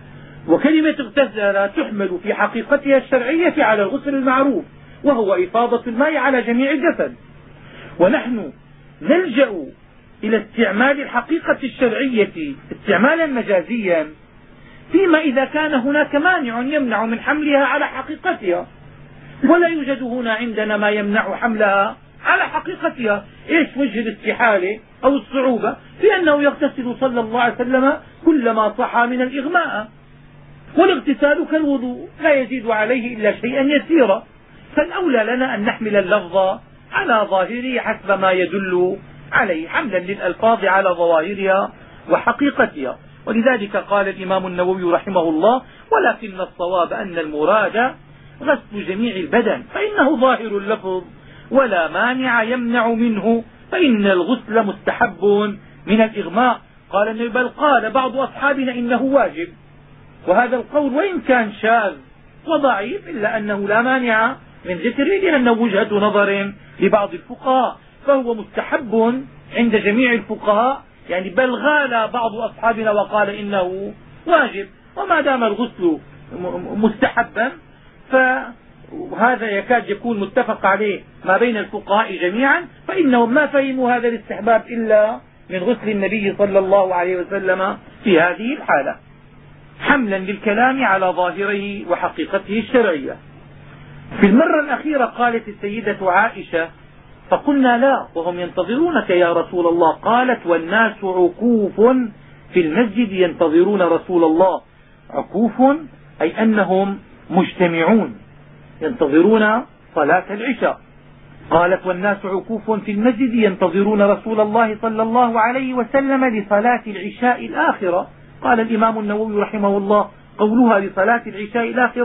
وكلمة اغتسل تحمل في حقيقتها الشرعية على الغسل المعروف، وهو إفاضة الماء على جميع الجسد. ونحن نلجأ إلى استعمال الحقيقة الشرعية استعمالا مجازيا فيما إذا كان هناك مانع يمنع من حملها على حقيقتها، ولا يوجد هنا عندنا ما يمنع حملها على حقيقتها. ايش وجه الاستحالة أو الصعوبة؟ في أنه يغتسل صلى الله عليه وسلم كلما صح من الإغماء، والاغتسال كالوضوء لا يزيد عليه إلا شيئا يسيرا، فالأولى لنا أن نحمل اللفظ على ظاهره حسب ما يدل عليه، حملا للألفاظ على ظواهرها وحقيقتها. ولذلك قال الإمام النووي رحمه الله: ولكن الصواب أن المراد غسل جميع البدن، فإنه ظاهر اللفظ ولا مانع يمنع منه، فإن الغسل مستحب من الإغماء. قال النبي: بل قال بعض أصحابنا إنه واجب. وهذا القول وإن كان شاذ وضعيف إلا أنه لا مانع من ذكره، لأنه وجهة نظر لبعض الفقهاء، فهو مستحب عند جميع الفقهاء، يعني بل غال بعض أصحابنا وقال إنه واجب. وما دام الغسل مستحبا فهذا يكاد يكون متفق عليه ما بين الفقهاء جميعا، فإنهم ما فهموا هذا الاستحباب إلا من غسل النبي صلى الله عليه وسلم في هذه الحالة، حملا للكلام على ظاهره وحقيقته الشرعية. في المرة الأخيرة قالت السيدة عائشة: فقلنا لا وهم ينتظرونك يا رسول الله. قالت: والناس عكوف في المسجد ينتظرون رسول الله. عكوف أي أنهم مجتمعون ينتظرون صلاة العشاء. قالت: والناس عكوف في المسجد ينتظرون رسول الله صلى الله عليه وسلم لصلاة العشاء الآخرة. قال الإمام النووي رحمه الله: قولها لصلاة العشاء الآخرة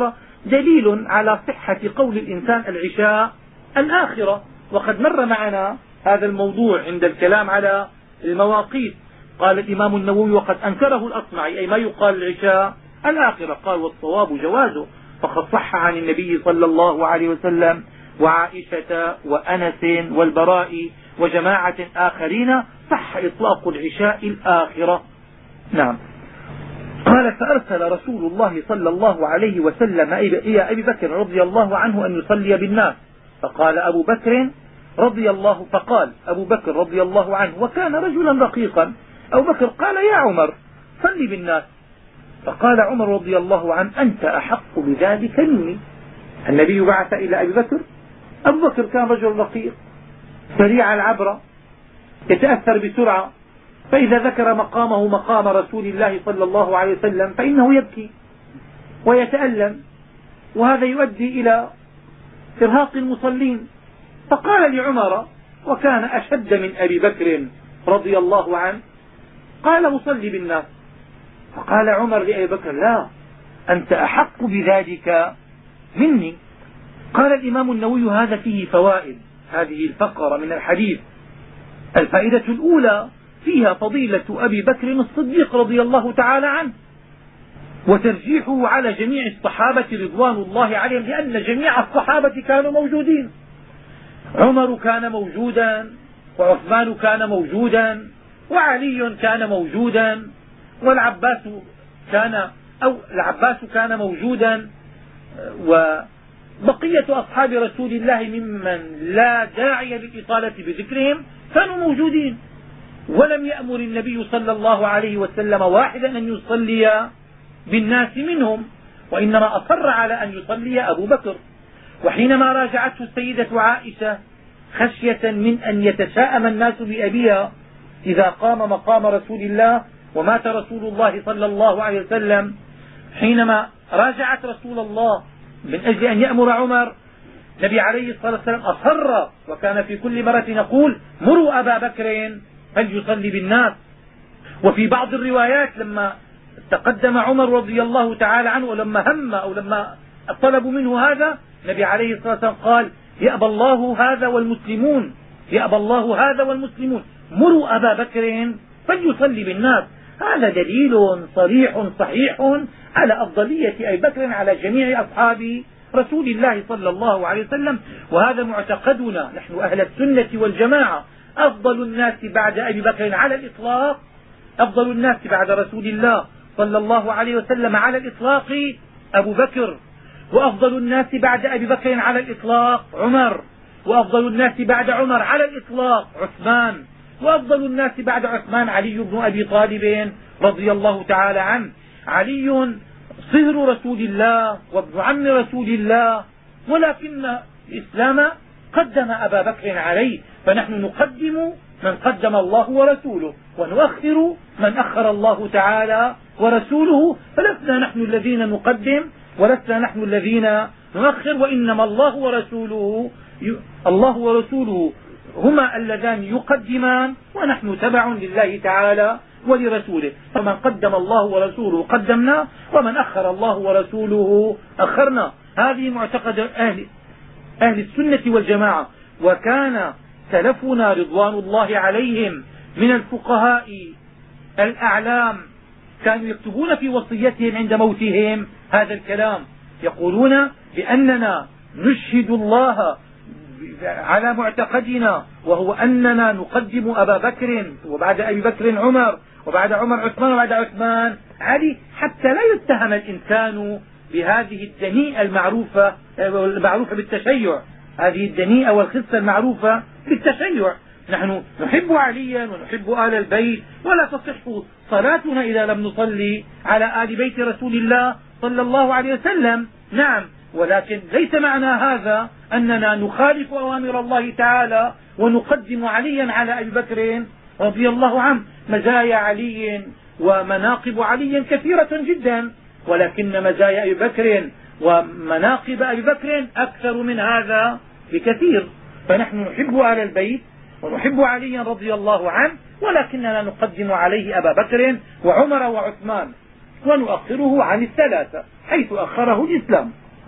دليل على صحة قول الإنسان العشاء الآخرة. وقد مر معنا هذا الموضوع عند الكلام على المواقيت. قال الإمام النووي وقد أنكره الأصمعي أي ما يقال العشاء الآخرة، قال والصواب جوازه، فقد صح عن النبي صلى الله عليه وسلم وعائشة وأنس والبراء وجماعة آخرين صح إطلاق العشاء الآخرة. نعم. قال فأرسل رسول الله صلى الله عليه وسلم إلى أبي بكر رضي الله عنه أن يصلي بالناس، فقال أبو بكر رضي الله فقال أبو بكر رضي الله عنه وكان رجلا رقيقا، أبو بكر قال يا عمر صل بالناس، فقال عمر رضي الله عنه أنت أحق بذلك مني. النبي بعث إلى أبي بكر، أبو بكر كان رجل رقيق سريع العبرة يتأثر بسرعة، فإذا ذكر مقامه مقام رسول الله صلى الله عليه وسلم فإنه يبكي ويتألم، وهذا يؤدي إلى إرهاق المصلين. فقال لعمر وكان أشد من أبي بكر رضي الله عنه، قال مصلي بالناس، فقال عمر لأبي بكر لا أنت أحق بذلك مني. قال الإمام النووي هذا فيه فوائد هذه الفقرة من الحديث. الفائدة الأولى فيها فضيلة أبي بكر الصديق رضي الله تعالى عنه وترجيحه على جميع الصحابة رضوان الله عليهم، لأن جميع الصحابة كانوا موجودين. عمر كان موجودا، وعثمان كان موجودا، وعلي كان موجودا، والعباس كان أو العباس كان موجودا، وبقية أصحاب رسول الله ممن لا داعي للإطالة بذكرهم كانوا موجودين. ولم يأمر النبي صلى الله عليه وسلم واحدا أن يصلي بالناس منهم، وإنما أصر على أن يصلي أبو بكر. وحينما راجعته السيدة عائشة خشية من أن يتشاءم الناس بأبيها إذا قام مقام رسول الله ومات رسول الله صلى الله عليه وسلم، حينما راجعت رسول الله من أجل أن يأمر عمر، النبي عليه الصلاة والسلام أصر، وكان في كل مرة يقول مروا أبا بكر فليصلي بالناس. وفي بعض الروايات لما تقدم عمر رضي الله تعالى عنه ولما هم أو لما طلبوا منه هذا، النبي عليه الصلاة والسلام قال يأبى الله هذا والمسلمون، يأبى الله هذا والمسلمون، مروا أبا بكر فليصلي بالناس. هذا دليل صريح صحيح على أفضلية أبي بكر على جميع أصحاب رسول الله صلى الله عليه وسلم. وهذا معتقدنا نحن أهل السنة والجماعة، أفضل الناس بعد أبي بكر على الإطلاق، أفضل الناس بعد رسول الله صلى الله عليه وسلم على الإطلاق أبو بكر، وأفضل الناس بعد أبي بكر على الإطلاق عمر، وأفضل الناس بعد عمر على الإطلاق عثمان، وأفضل الناس بعد عثمان علي بن أبي طالب رضي الله تعالى عنه. علي صهر رسول الله وابن عم رسول الله، ولكن الإسلام قدم أبا بكر عليه، فنحن نقدم من قدم الله ورسوله ونؤخر من أخر الله تعالى ورسوله، فلسنا نحن الذين نقدم ولسنا نحن الذين نؤخر، وإنما الله ورسوله الله ورسوله هما اللذان يقدمان، ونحن تبع لله تعالى ولرسوله. فمن قدم الله ورسوله قدمنا، ومن أخر الله ورسوله أخرنا. هذه معتقد أهل, أهل السنة والجماعة. وكان سلفنا رضوان الله عليهم من الفقهاء الأعلام كانوا يكتبون في وصيتهم عند موتهم هذا الكلام، يقولون بأننا نشهد الله على معتقدنا، وهو أننا نقدم أبا بكر، وبعد أبي بكر عمر، وبعد عمر عثمان، وبعد عثمان علي، حتى لا يتهم الإنسان بهذه الدنيئة المعروفة المعروفة بالتشيع، هذه الدنيئة والخصة المعروفة بالتشيع. نحن نحب عليا ونحب آل البيت، ولا تصح صلاتنا إذا لم نصلي على آل بيت رسول الله صلى الله عليه وسلم. نعم، ولكن ليس معنى هذا أننا نخالف أوامر الله تعالى ونقدم عليا على أبي بكر رضي الله عنه. مزايا علي ومناقب علي كثيرة جدا، ولكن مزايا أبي بكر ومناقب أبي بكر أكثر من هذا بكثير. فنحن نحب آل البيت ونحب عليا رضي الله عنه، ولكننا نقدم عليه أبا بكر وعمر وعثمان، ونؤخره عن الثلاثة حيث أخره الإسلام.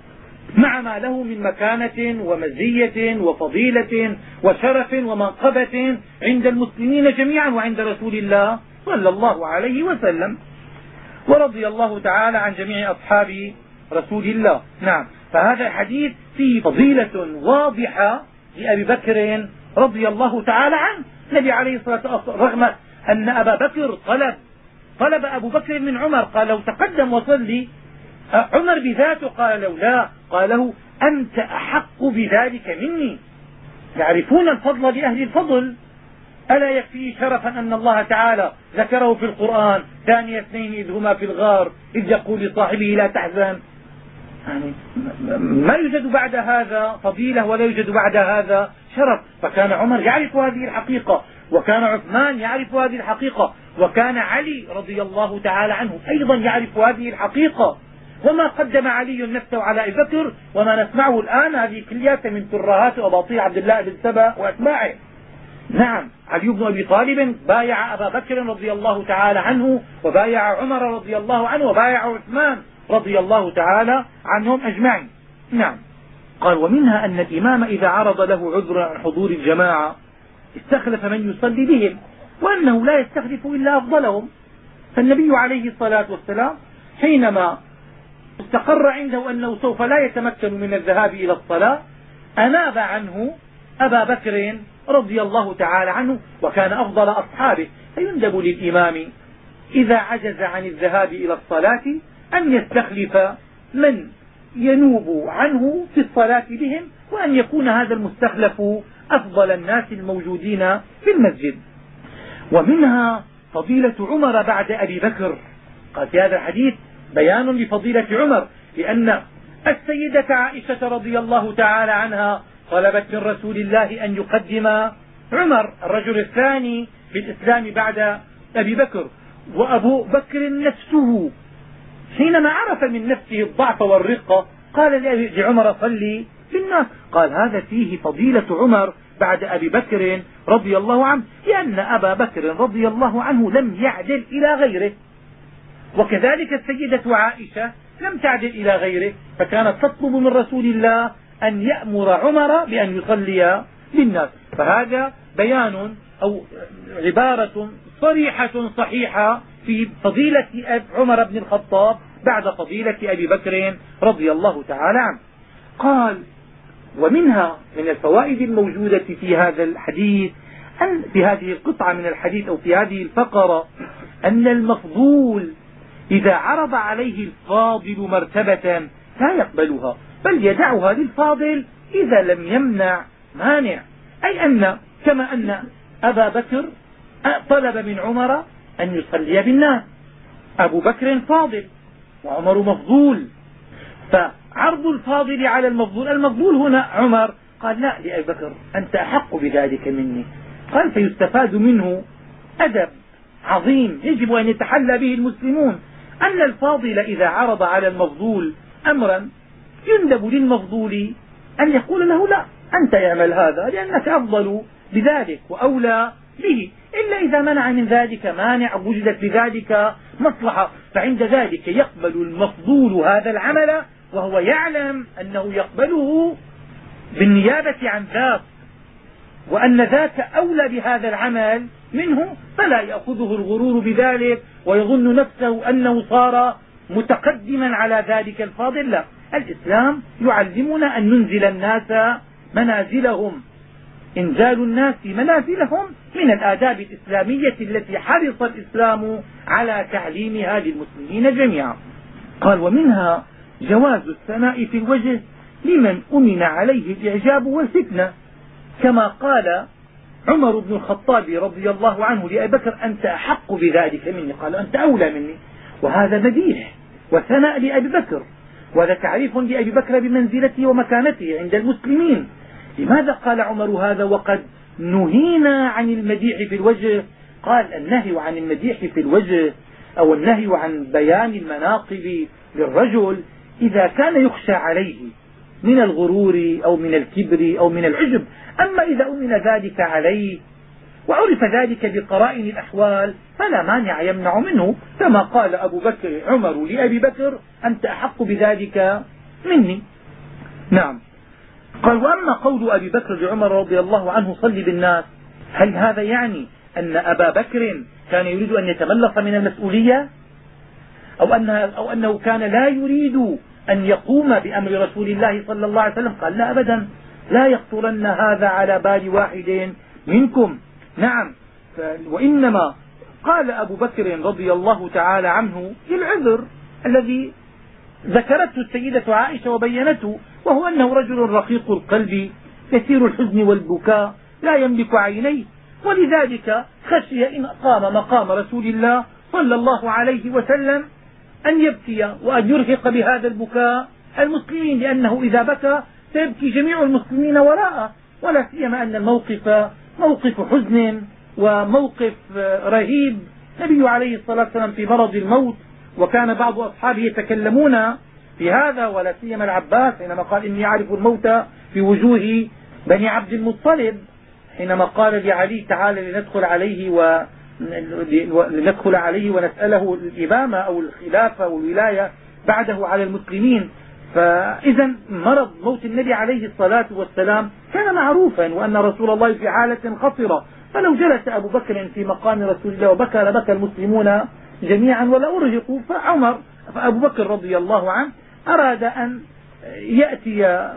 مع ما له من مكانة ومزية وفضيلة وشرف ومنقبة عند المسلمين جميعا وعند رسول الله صلى الله عليه وسلم. ورضي الله تعالى عن جميع أصحاب رسول الله. نعم، فهذا الحديث فيه فضيلة واضحة لأبي بكر رضي الله تعالى عنه. النبي عليه الصلاة والسلام رغم أن أبا بكر طلب طلب أبو بكر من عمر، قال لو تقدم وصلي. عمر بذاته قال له لا، قال له أنت أحق بذلك مني. يعرفون الفضل لأهل الفضل. ألا يكفي شرفا أن الله تعالى ذكره في القرآن ثاني اثنين إذ هما في الغار إذ يقول لصاحبه لا تحزن. يعني ما يوجد بعد هذا فضيلة ولا يوجد بعد هذا شرف. فكان عمر يعرف هذه الحقيقة، وكان عثمان يعرف هذه الحقيقة، وكان علي رضي الله تعالى عنه أيضا يعرف هذه الحقيقة. وما قدم علي نفسه على ابي بكر وما نسمعه الآن هذه كليات من ترهات وأباطيل عبد الله بن سبأ وأتباعه. نعم، علي بن أبي طالب بايع أبا بكر رضي الله تعالى عنه، وبايع عمر رضي الله عنه، وبايع عثمان رضي الله تعالى عنهم أجمعين. نعم. قال ومنها أن الإمام إذا عرض له عذر عن حضور الجماعة استخلف من يصلي بهم، وأنه لا يستخلف إلا أفضلهم. فالنبي عليه الصلاة والسلام حينما استقر عنده أنه سوف لا يتمكن من الذهاب إلى الصلاة أناب عنه أبا بكر رضي الله تعالى عنه، وكان أفضل أصحابه. فيندب للإمام إذا عجز عن الذهاب إلى الصلاة أن يستخلف من ينوب عنه في الصلاة بهم، وأن يكون هذا المستخلف أفضل الناس الموجودين في المسجد. ومنها فضيلة عمر بعد أبي بكر. قال في هذا الحديث بيان لفضيلة عمر، لأن السيدة عائشة رضي الله تعالى عنها طلبت من رسول الله أن يقدم عمر الرجل الثاني في الإسلام بعد أبي بكر. وأبو بكر نفسه حينما عرف من نفسه الضعف والرقة قال لعمر صلي في الناس. قال هذا فيه فضيلة عمر بعد أبي بكر رضي الله عنه، لأن أبا بكر رضي الله عنه لم يعدل إلى غيره، وكذلك السيدة عائشة لم تعدل إلى غيره، فكانت تطلب من رسول الله أن يأمر عمر بأن يصلي بالناس. فهذا بيان أو عبارة صريحة صحيحة في فضيلة عمر بن الخطاب بعد فضيلة أبي بكر رضي الله تعالى عنه. قال ومنها من الفوائد الموجودة في هذا الحديث أن في هذه القطعة من الحديث أو في هذه الفقرة أن المفضول إذا عرض عليه الفاضل مرتبة لا يقبلها، بل يدعها للفاضل إذا لم يمنع مانع. أي أن كما أن أبا بكر طلب من عمر أن يصلي بالناس، أبو بكر فاضل وعمر مفضول، فعرض الفاضل على المفضول، المفضول هنا عمر، قال لا لأبي بكر أنت أحق بذلك مني. قال فيستفاد منه أدب عظيم يجب أن يتحلى به المسلمون، أن الفاضل إذا عرض على المفضول أمرا يندب للمفضول أن يقول له لا أنت اعمل هذا لأنك أفضل بذلك وأولى به، إلا إذا منع من ذلك مانع وجدت بذلك مصلحة، فعند ذلك يقبل المفضول هذا العمل وهو يعلم أنه يقبله بالنيابة عن ذاك، وأن ذاك أولى بهذا العمل منه، فلا يأخذه الغرور بذلك ويظن نفسه أنه صار متقدما على ذلك الفاضل. لا، الإسلام يعلمنا أن ننزل الناس منازلهم، إنزال الناس منازلهم من الآداب الإسلامية التي حرص الإسلام على تعليمها للمسلمين جميعا. قال ومنها جواز الثناء في الوجه لمن أمن عليه الإعجاب والفتنة، كما قال عمر بن الخطاب رضي الله عنه لأبي بكر أنت أحق بذلك مني، قال أنت أولى مني، وهذا مديح وثناء لأبي بكر، وهذا تعريف لأبي بكر بمنزلته ومكانته عند المسلمين. لماذا قال عمر هذا وقد نهينا عن المديح في الوجه؟ قال النهي عن المديح في الوجه أو النهي عن بيان المناقب للرجل إذا كان يخشى عليه من الغرور أو من الكبر أو من العجب، أما إذا أمن ذلك عليه وعرف ذلك بقرائن الأحوال فلا مانع يمنع منه، كما قال أبو بكر عمر لأبي بكر أنت أحق بذلك مني. نعم. قال: وأما قول أبي بكر لعمر رضي الله عنه: صل بالناس، هل هذا يعني أن أبا بكر كان يريد أن يتملص من المسؤولية، أو أنه, أو أنه كان لا يريد أن يقوم بأمر رسول الله صلى الله عليه وسلم؟ قال: لا أبدا، لا يخطرن هذا على بال واحد منكم. نعم. وإنما قال أبو بكر رضي الله تعالى عنه للعذر الذي ذكرته السيدة عائشة وبينته، وهو أنه رجل رقيق القلب كثير الحزن والبكاء لا يملك عينيه، ولذلك خشي إن قام مقام رسول الله صلى الله عليه وسلم أن يبكي وأن يرهق بهذا البكاء المسلمين، لأنه إذا بكى سيبكي جميع المسلمين وراءه، ولا سيما أن الموقف موقف حزن وموقف رهيب. النبي عليه الصلاة والسلام في مرض الموت، وكان بعض أصحابه يتكلمون في هذا، ولا سيما العباس حينما قال: إني أعرف الموت في وجوه بني عبد المطلب، حينما قال لعلي: تعالى لندخل عليه و لندخل عليه ونسأله الإمامة أو الخلافة والولاية بعده على المسلمين. فإذا مرض موت النبي عليه الصلاة والسلام كان معروفا، وأن رسول الله في حالة خطرة، فلو جلس أبو بكر في مقام رسول الله وبكى لبكى المسلمون جميعا ولا أرهقوا. فعمر فأبو بكر رضي الله عنه أراد أن يأتي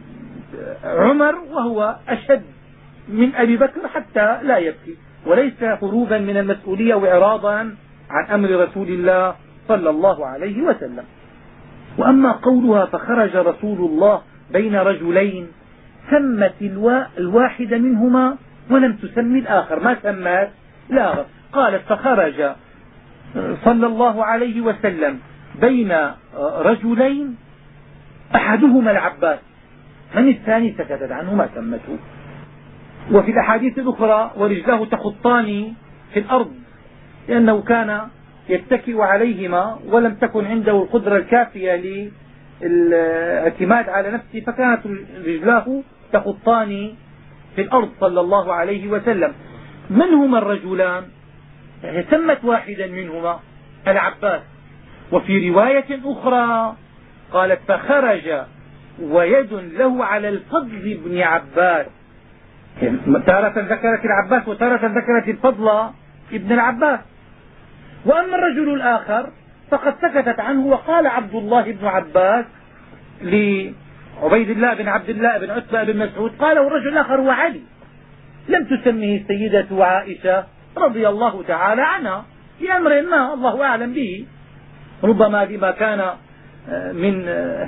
عمر وهو أشد من أبي بكر حتى لا يبكي، وليس هروبا من المسؤولية وإعراضا عن أمر رسول الله صلى الله عليه وسلم. وأما قولها: فخرج رسول الله بين رجلين، سمت الواحد منهما ولم تسم الآخر، ما سمت، لا، قالت: فخرج صلى الله عليه وسلم بين رجلين أحدهما العباس، من الثاني سكتت عنه ما سمته. وفي الأحاديث الأخرى: ورجلاه تخطان في الأرض، لأنه كان يتكئ عليهما ولم تكن عنده القدرة الكافية للاعتماد على نفسه، فكانت رجلاه تخطان في الأرض صلى الله عليه وسلم. من هما الرجلان؟ سمت واحدا منهما العباس. وفي رواية أخرى قالت: فخرج ويد له على الفضل بن عباس، تارة ذكرت العباس وتارة ذكرت الفضل ابن العباس. وأما الرجل الآخر فقد سكتت عنه، وقال عبد الله بن عباس لعبيد الله بن عبد الله بن عتبة بن مسعود: قال: والرجل الآخر هو علي، لم تسمه السيدة عائشة رضي الله تعالى عنها لأمر ما الله أعلم به، ربما بما كان من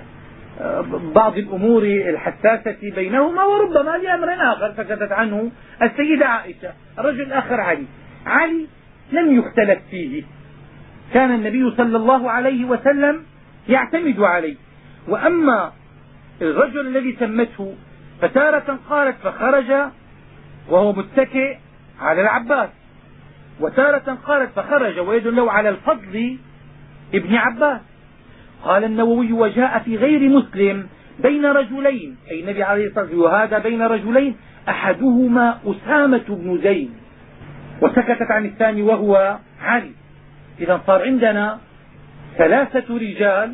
بعض الأمور الحساسة بينهما، وربما لأمر آخر سكتت عنه السيدة عائشة. الرجل الآخر علي. علي لم يختلف فيه، كان النبي صلى الله عليه وسلم يعتمد عليه. وأما الرجل الذي سمته فتارة قالت: فخرج وهو متكئ على العباس، وتارة قالت: فخرج ويد له على الفضل ابن عباس. قال النووي: وجاء في غير مسلم بين رجلين، أي النبي عليه الصلاة والسلام، وهذا بين رجلين أحدهما أسامة بن زيد، وسكتت عن الثاني وهو علي. إذا صار عندنا ثلاثة رجال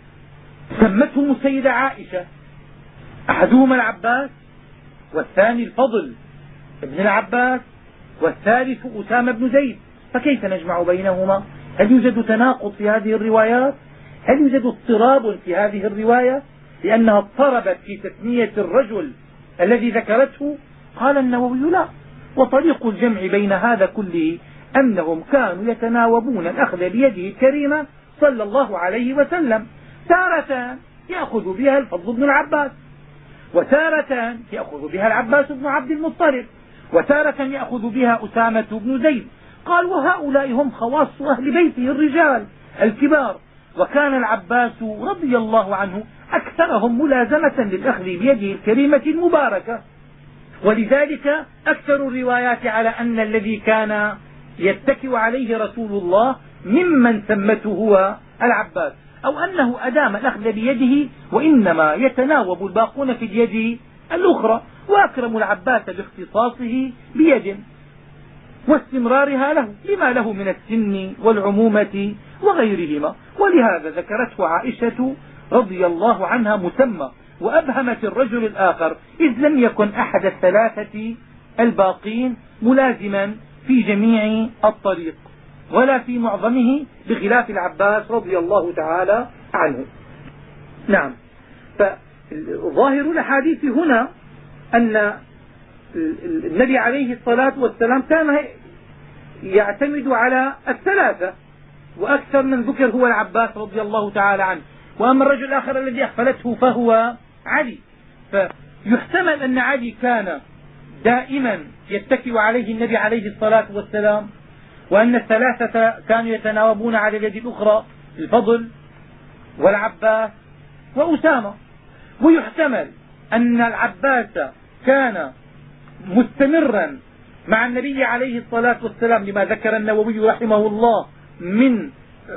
سمتهم السيدة عائشة، أحدهما العباس، والثاني الفضل ابن العباس، والثالث أسامة بن زيد. فكيف نجمع بينهما؟ هل يوجد تناقض في هذه الروايات؟ هل يوجد اضطراب في هذه الرواية لأنها اضطربت في تسمية الرجل الذي ذكرته؟ قال النووي: لا، وطريق الجمع بين هذا كله أنهم كانوا يتناوبون الأخذ بيده الكريمة صلى الله عليه وسلم، تارة يأخذ بها الفضل بن العباس، وتارة يأخذ بها العباس بن عبد المطلب، وتارة يأخذ بها أسامة بن زيد. قال: وهؤلاء هم خواص أهل بيته الرجال الكبار، وكان العباس رضي الله عنه أكثرهم ملازمة للأخذ بيده الكريمة المباركة. ولذلك أكثر الروايات على أن الذي كان يتكئ عليه رسول الله ممن سمته هو العباس، أو أنه أدام الأخذ بيده، وإنما يتناوب الباقون في اليد الأخرى، وأكرم العباس باختصاصه بيد واستمرارها له لما له من السن والعمومة وغيرهما. ولهذا ذكرته عائشة رضي الله عنها مسمى، وأبهمت الرجل الآخر، إذ لم يكن أحد الثلاثة الباقين ملازما في جميع الطريق ولا في معظمه، بخلاف العباس رضي الله تعالى عنه. نعم. فظاهر الأحاديث هنا أن النبي عليه الصلاة والسلام كان يعتمد على الثلاثة، وأكثر من ذكر هو العباس رضي الله تعالى عنه، وأما الرجل الآخر الذي أغفلته فهو علي. فيحتمل أن علي كان دائما يتكئ عليه النبي عليه الصلاة والسلام، وأن الثلاثة كانوا يتناوبون على اليد الأخرى، الفضل والعباس وأسامة. ويحتمل أن العباس كان مستمرا مع النبي عليه الصلاة والسلام، لما ذكر النووي رحمه الله من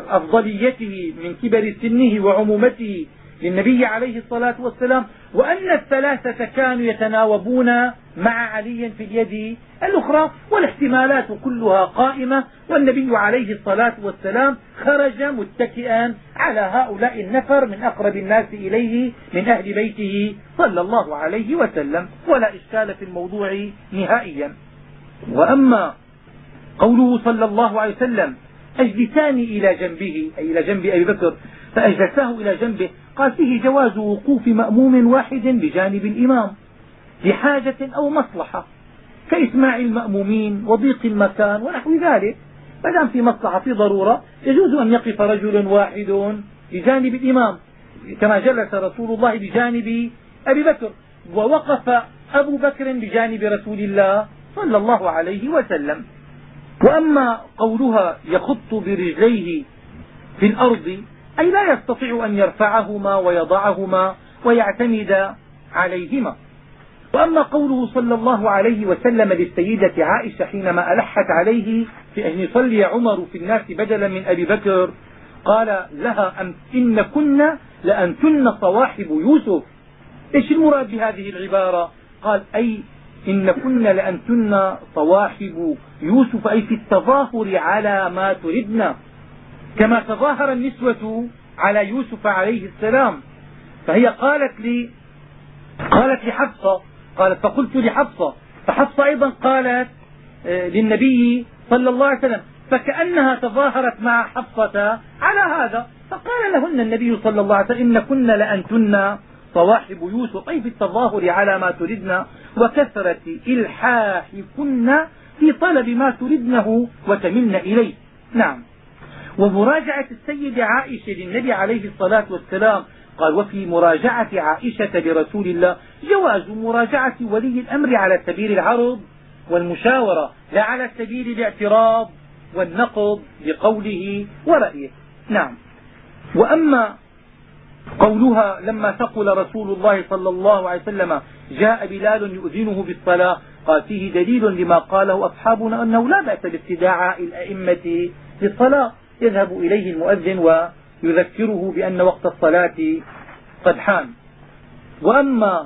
أفضليته من كبر سنه وعمومته للنبي عليه الصلاة والسلام، وأن الثلاثة كانوا يتناوبون مع علي في اليد الأخرى، والاحتمالات كلها قائمة، والنبي عليه الصلاة والسلام خرج متكئا على هؤلاء النفر من أقرب الناس إليه من أهل بيته صلى الله عليه وسلم، ولا إشكال في الموضوع نهائيا. وأما قوله صلى الله عليه وسلم أجلسان إلى جنبه، أي إلى جنب أبي بكر، فأجلساه إلى جنبه، قال فيه جواز وقوف مأموم واحد بجانب الإمام لحاجة أو مصلحة، كإسماع المأمومين وضيق المكان ونحو ذلك. ما دام في مصلحة في ضرورة يجوز أن يقف رجل واحد بجانب الإمام، كما جلس رسول الله بجانب أبي بكر، ووقف أبو بكر بجانب رسول الله صلى الله عليه وسلم. وأما قولها يخط برجليه في الأرض، أي لا يستطيع أن يرفعهما ويضعهما ويعتمد عليهما. وأما قوله صلى الله عليه وسلم للسيدة عائشة حينما ألحت عليه في أن يصلي عمر في الناس بدلا من أبي بكر، قال لها إن كن لأنتن صواحب يوسف. إيش المراد بهذه العبارة؟ قال أي إن كن لأنتن صواحب يوسف، أي في التظاهر على ما تردن، كما تظاهر النسوة على يوسف عليه السلام. فهي قالت لي قالت لحفصة، قالت فقلت لحفصة، فحفصة أيضا قالت للنبي صلى الله عليه وسلم، فكأنها تظاهرت مع حفصة على هذا، فقال لهن النبي صلى الله عليه وسلم إن كن لأنتن صواحب يوسف، أي في التظاهر على ما تردن وكثرة إلحاحكن في طلب ما تردنه وتملن إليه. نعم. ومراجعة السيدة عائشة للنبي عليه الصلاة والسلام، قال وفي مراجعة عائشة لرسول الله جواز مراجعة ولي الأمر على سبيل العرض والمشاورة، لا على سبيل الاعتراض والنقض لقوله ورأيه. نعم. وأما قولها لما ثقل رسول الله صلى الله عليه وسلم جاء بلال يؤذنه بالصلاة، قال فيه دليل لما قاله أصحابنا أنه لا بأس باستدعاء الأئمة للصلاة، يذهب إليه المؤذن ويذكره بأن وقت الصلاة قد حان. وأما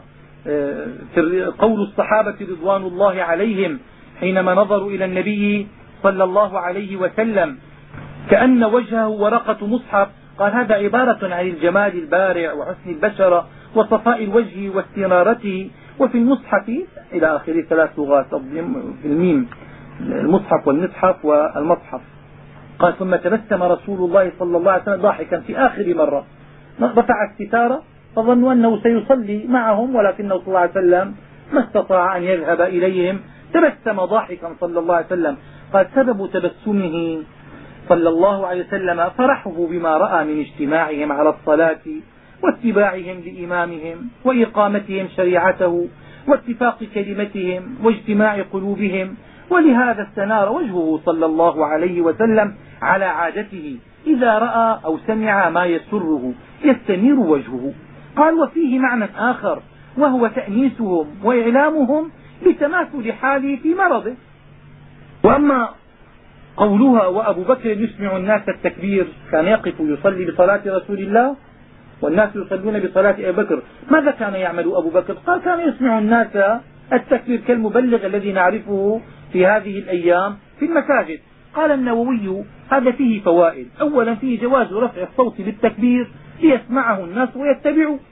قول الصحابة رضوان الله عليهم حينما نظروا إلى النبي صلى الله عليه وسلم كأن وجهه ورقة مصحف، قال هذا عبارة عن الجمال البارع وحسن البشرة وصفاء الوجه واستنارته، وفي المصحف إلى آخره ثلاث لغات في الميم، المصحف والمصحف والمصحف. قال ثم تبسم رسول الله صلى الله عليه وسلم ضاحكا في آخر مرة، رفع الستارة فظنوا أنه سيصلي معهم، ولكنه صلى الله عليه وسلم ما استطاع أن يذهب إليهم، تبسم ضاحكا صلى الله عليه وسلم. قال سبب تبسمه صلى الله عليه وسلم فرحه بما رأى من اجتماعهم على الصلاة واتباعهم لإمامهم وإقامتهم شريعته واتفاق كلمتهم واجتماع قلوبهم، ولهذا استنار وجهه صلى الله عليه وسلم على عادته، إذا رأى أو سمع ما يسره يستنير وجهه. قال وفيه معنى آخر وهو تأنيسهم وإعلامهم بتماثل حاله في مرضه. وأما قولها وأبو بكر يسمع الناس التكبير، كان يقف يصلي بصلاة رسول الله والناس يصلون بصلاة أبي بكر، ماذا كان يعمل أبو بكر؟ قال كان يسمع الناس التكبير كالمبلغ الذي نعرفه في هذه الأيام في المساجد. قال النووي هذا فيه فوائد، أولا فيه جواز رفع الصوت بالتكبير ليسمعه الناس ويتبعوا،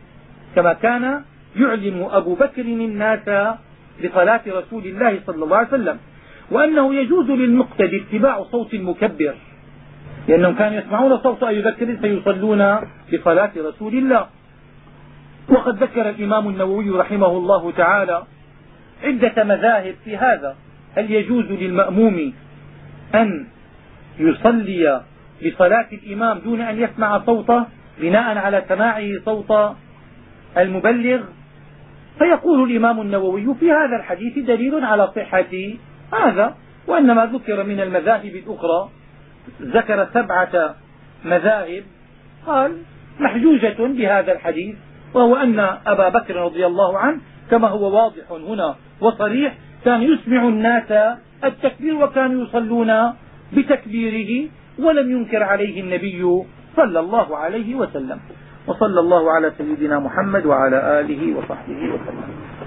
كما كان يعلم أبو بكر الناس بصلاة رسول الله صلى الله عليه وسلم، وأنه يجوز للمقتدي اتباع صوت المكبر، لأنهم كانوا يسمعون صوت أبي بكر فيصلون بصلاة رسول الله. وقد ذكر الإمام النووي رحمه الله تعالى عدة مذاهب في هذا. هل يجوز للمأموم أن يصلي بصلاة الإمام دون أن يسمع صوته بناء على سماعه صوت المبلغ؟ فيقول الإمام النووي في هذا الحديث دليل على صحة هذا، وأنما ذكر من المذاهب الأخرى ذكر سبعة مذاهب قال محجوجة بهذا الحديث، وهو أن أبا بكر رضي الله عنه كما هو واضح هنا وصريح كان يسمع الناس التكبير وكانوا يصلون بتكبيره، ولم ينكر عليه النبي صلى الله عليه وسلم. وصلى الله على سيدنا محمد وعلى آله وصحبه وسلم.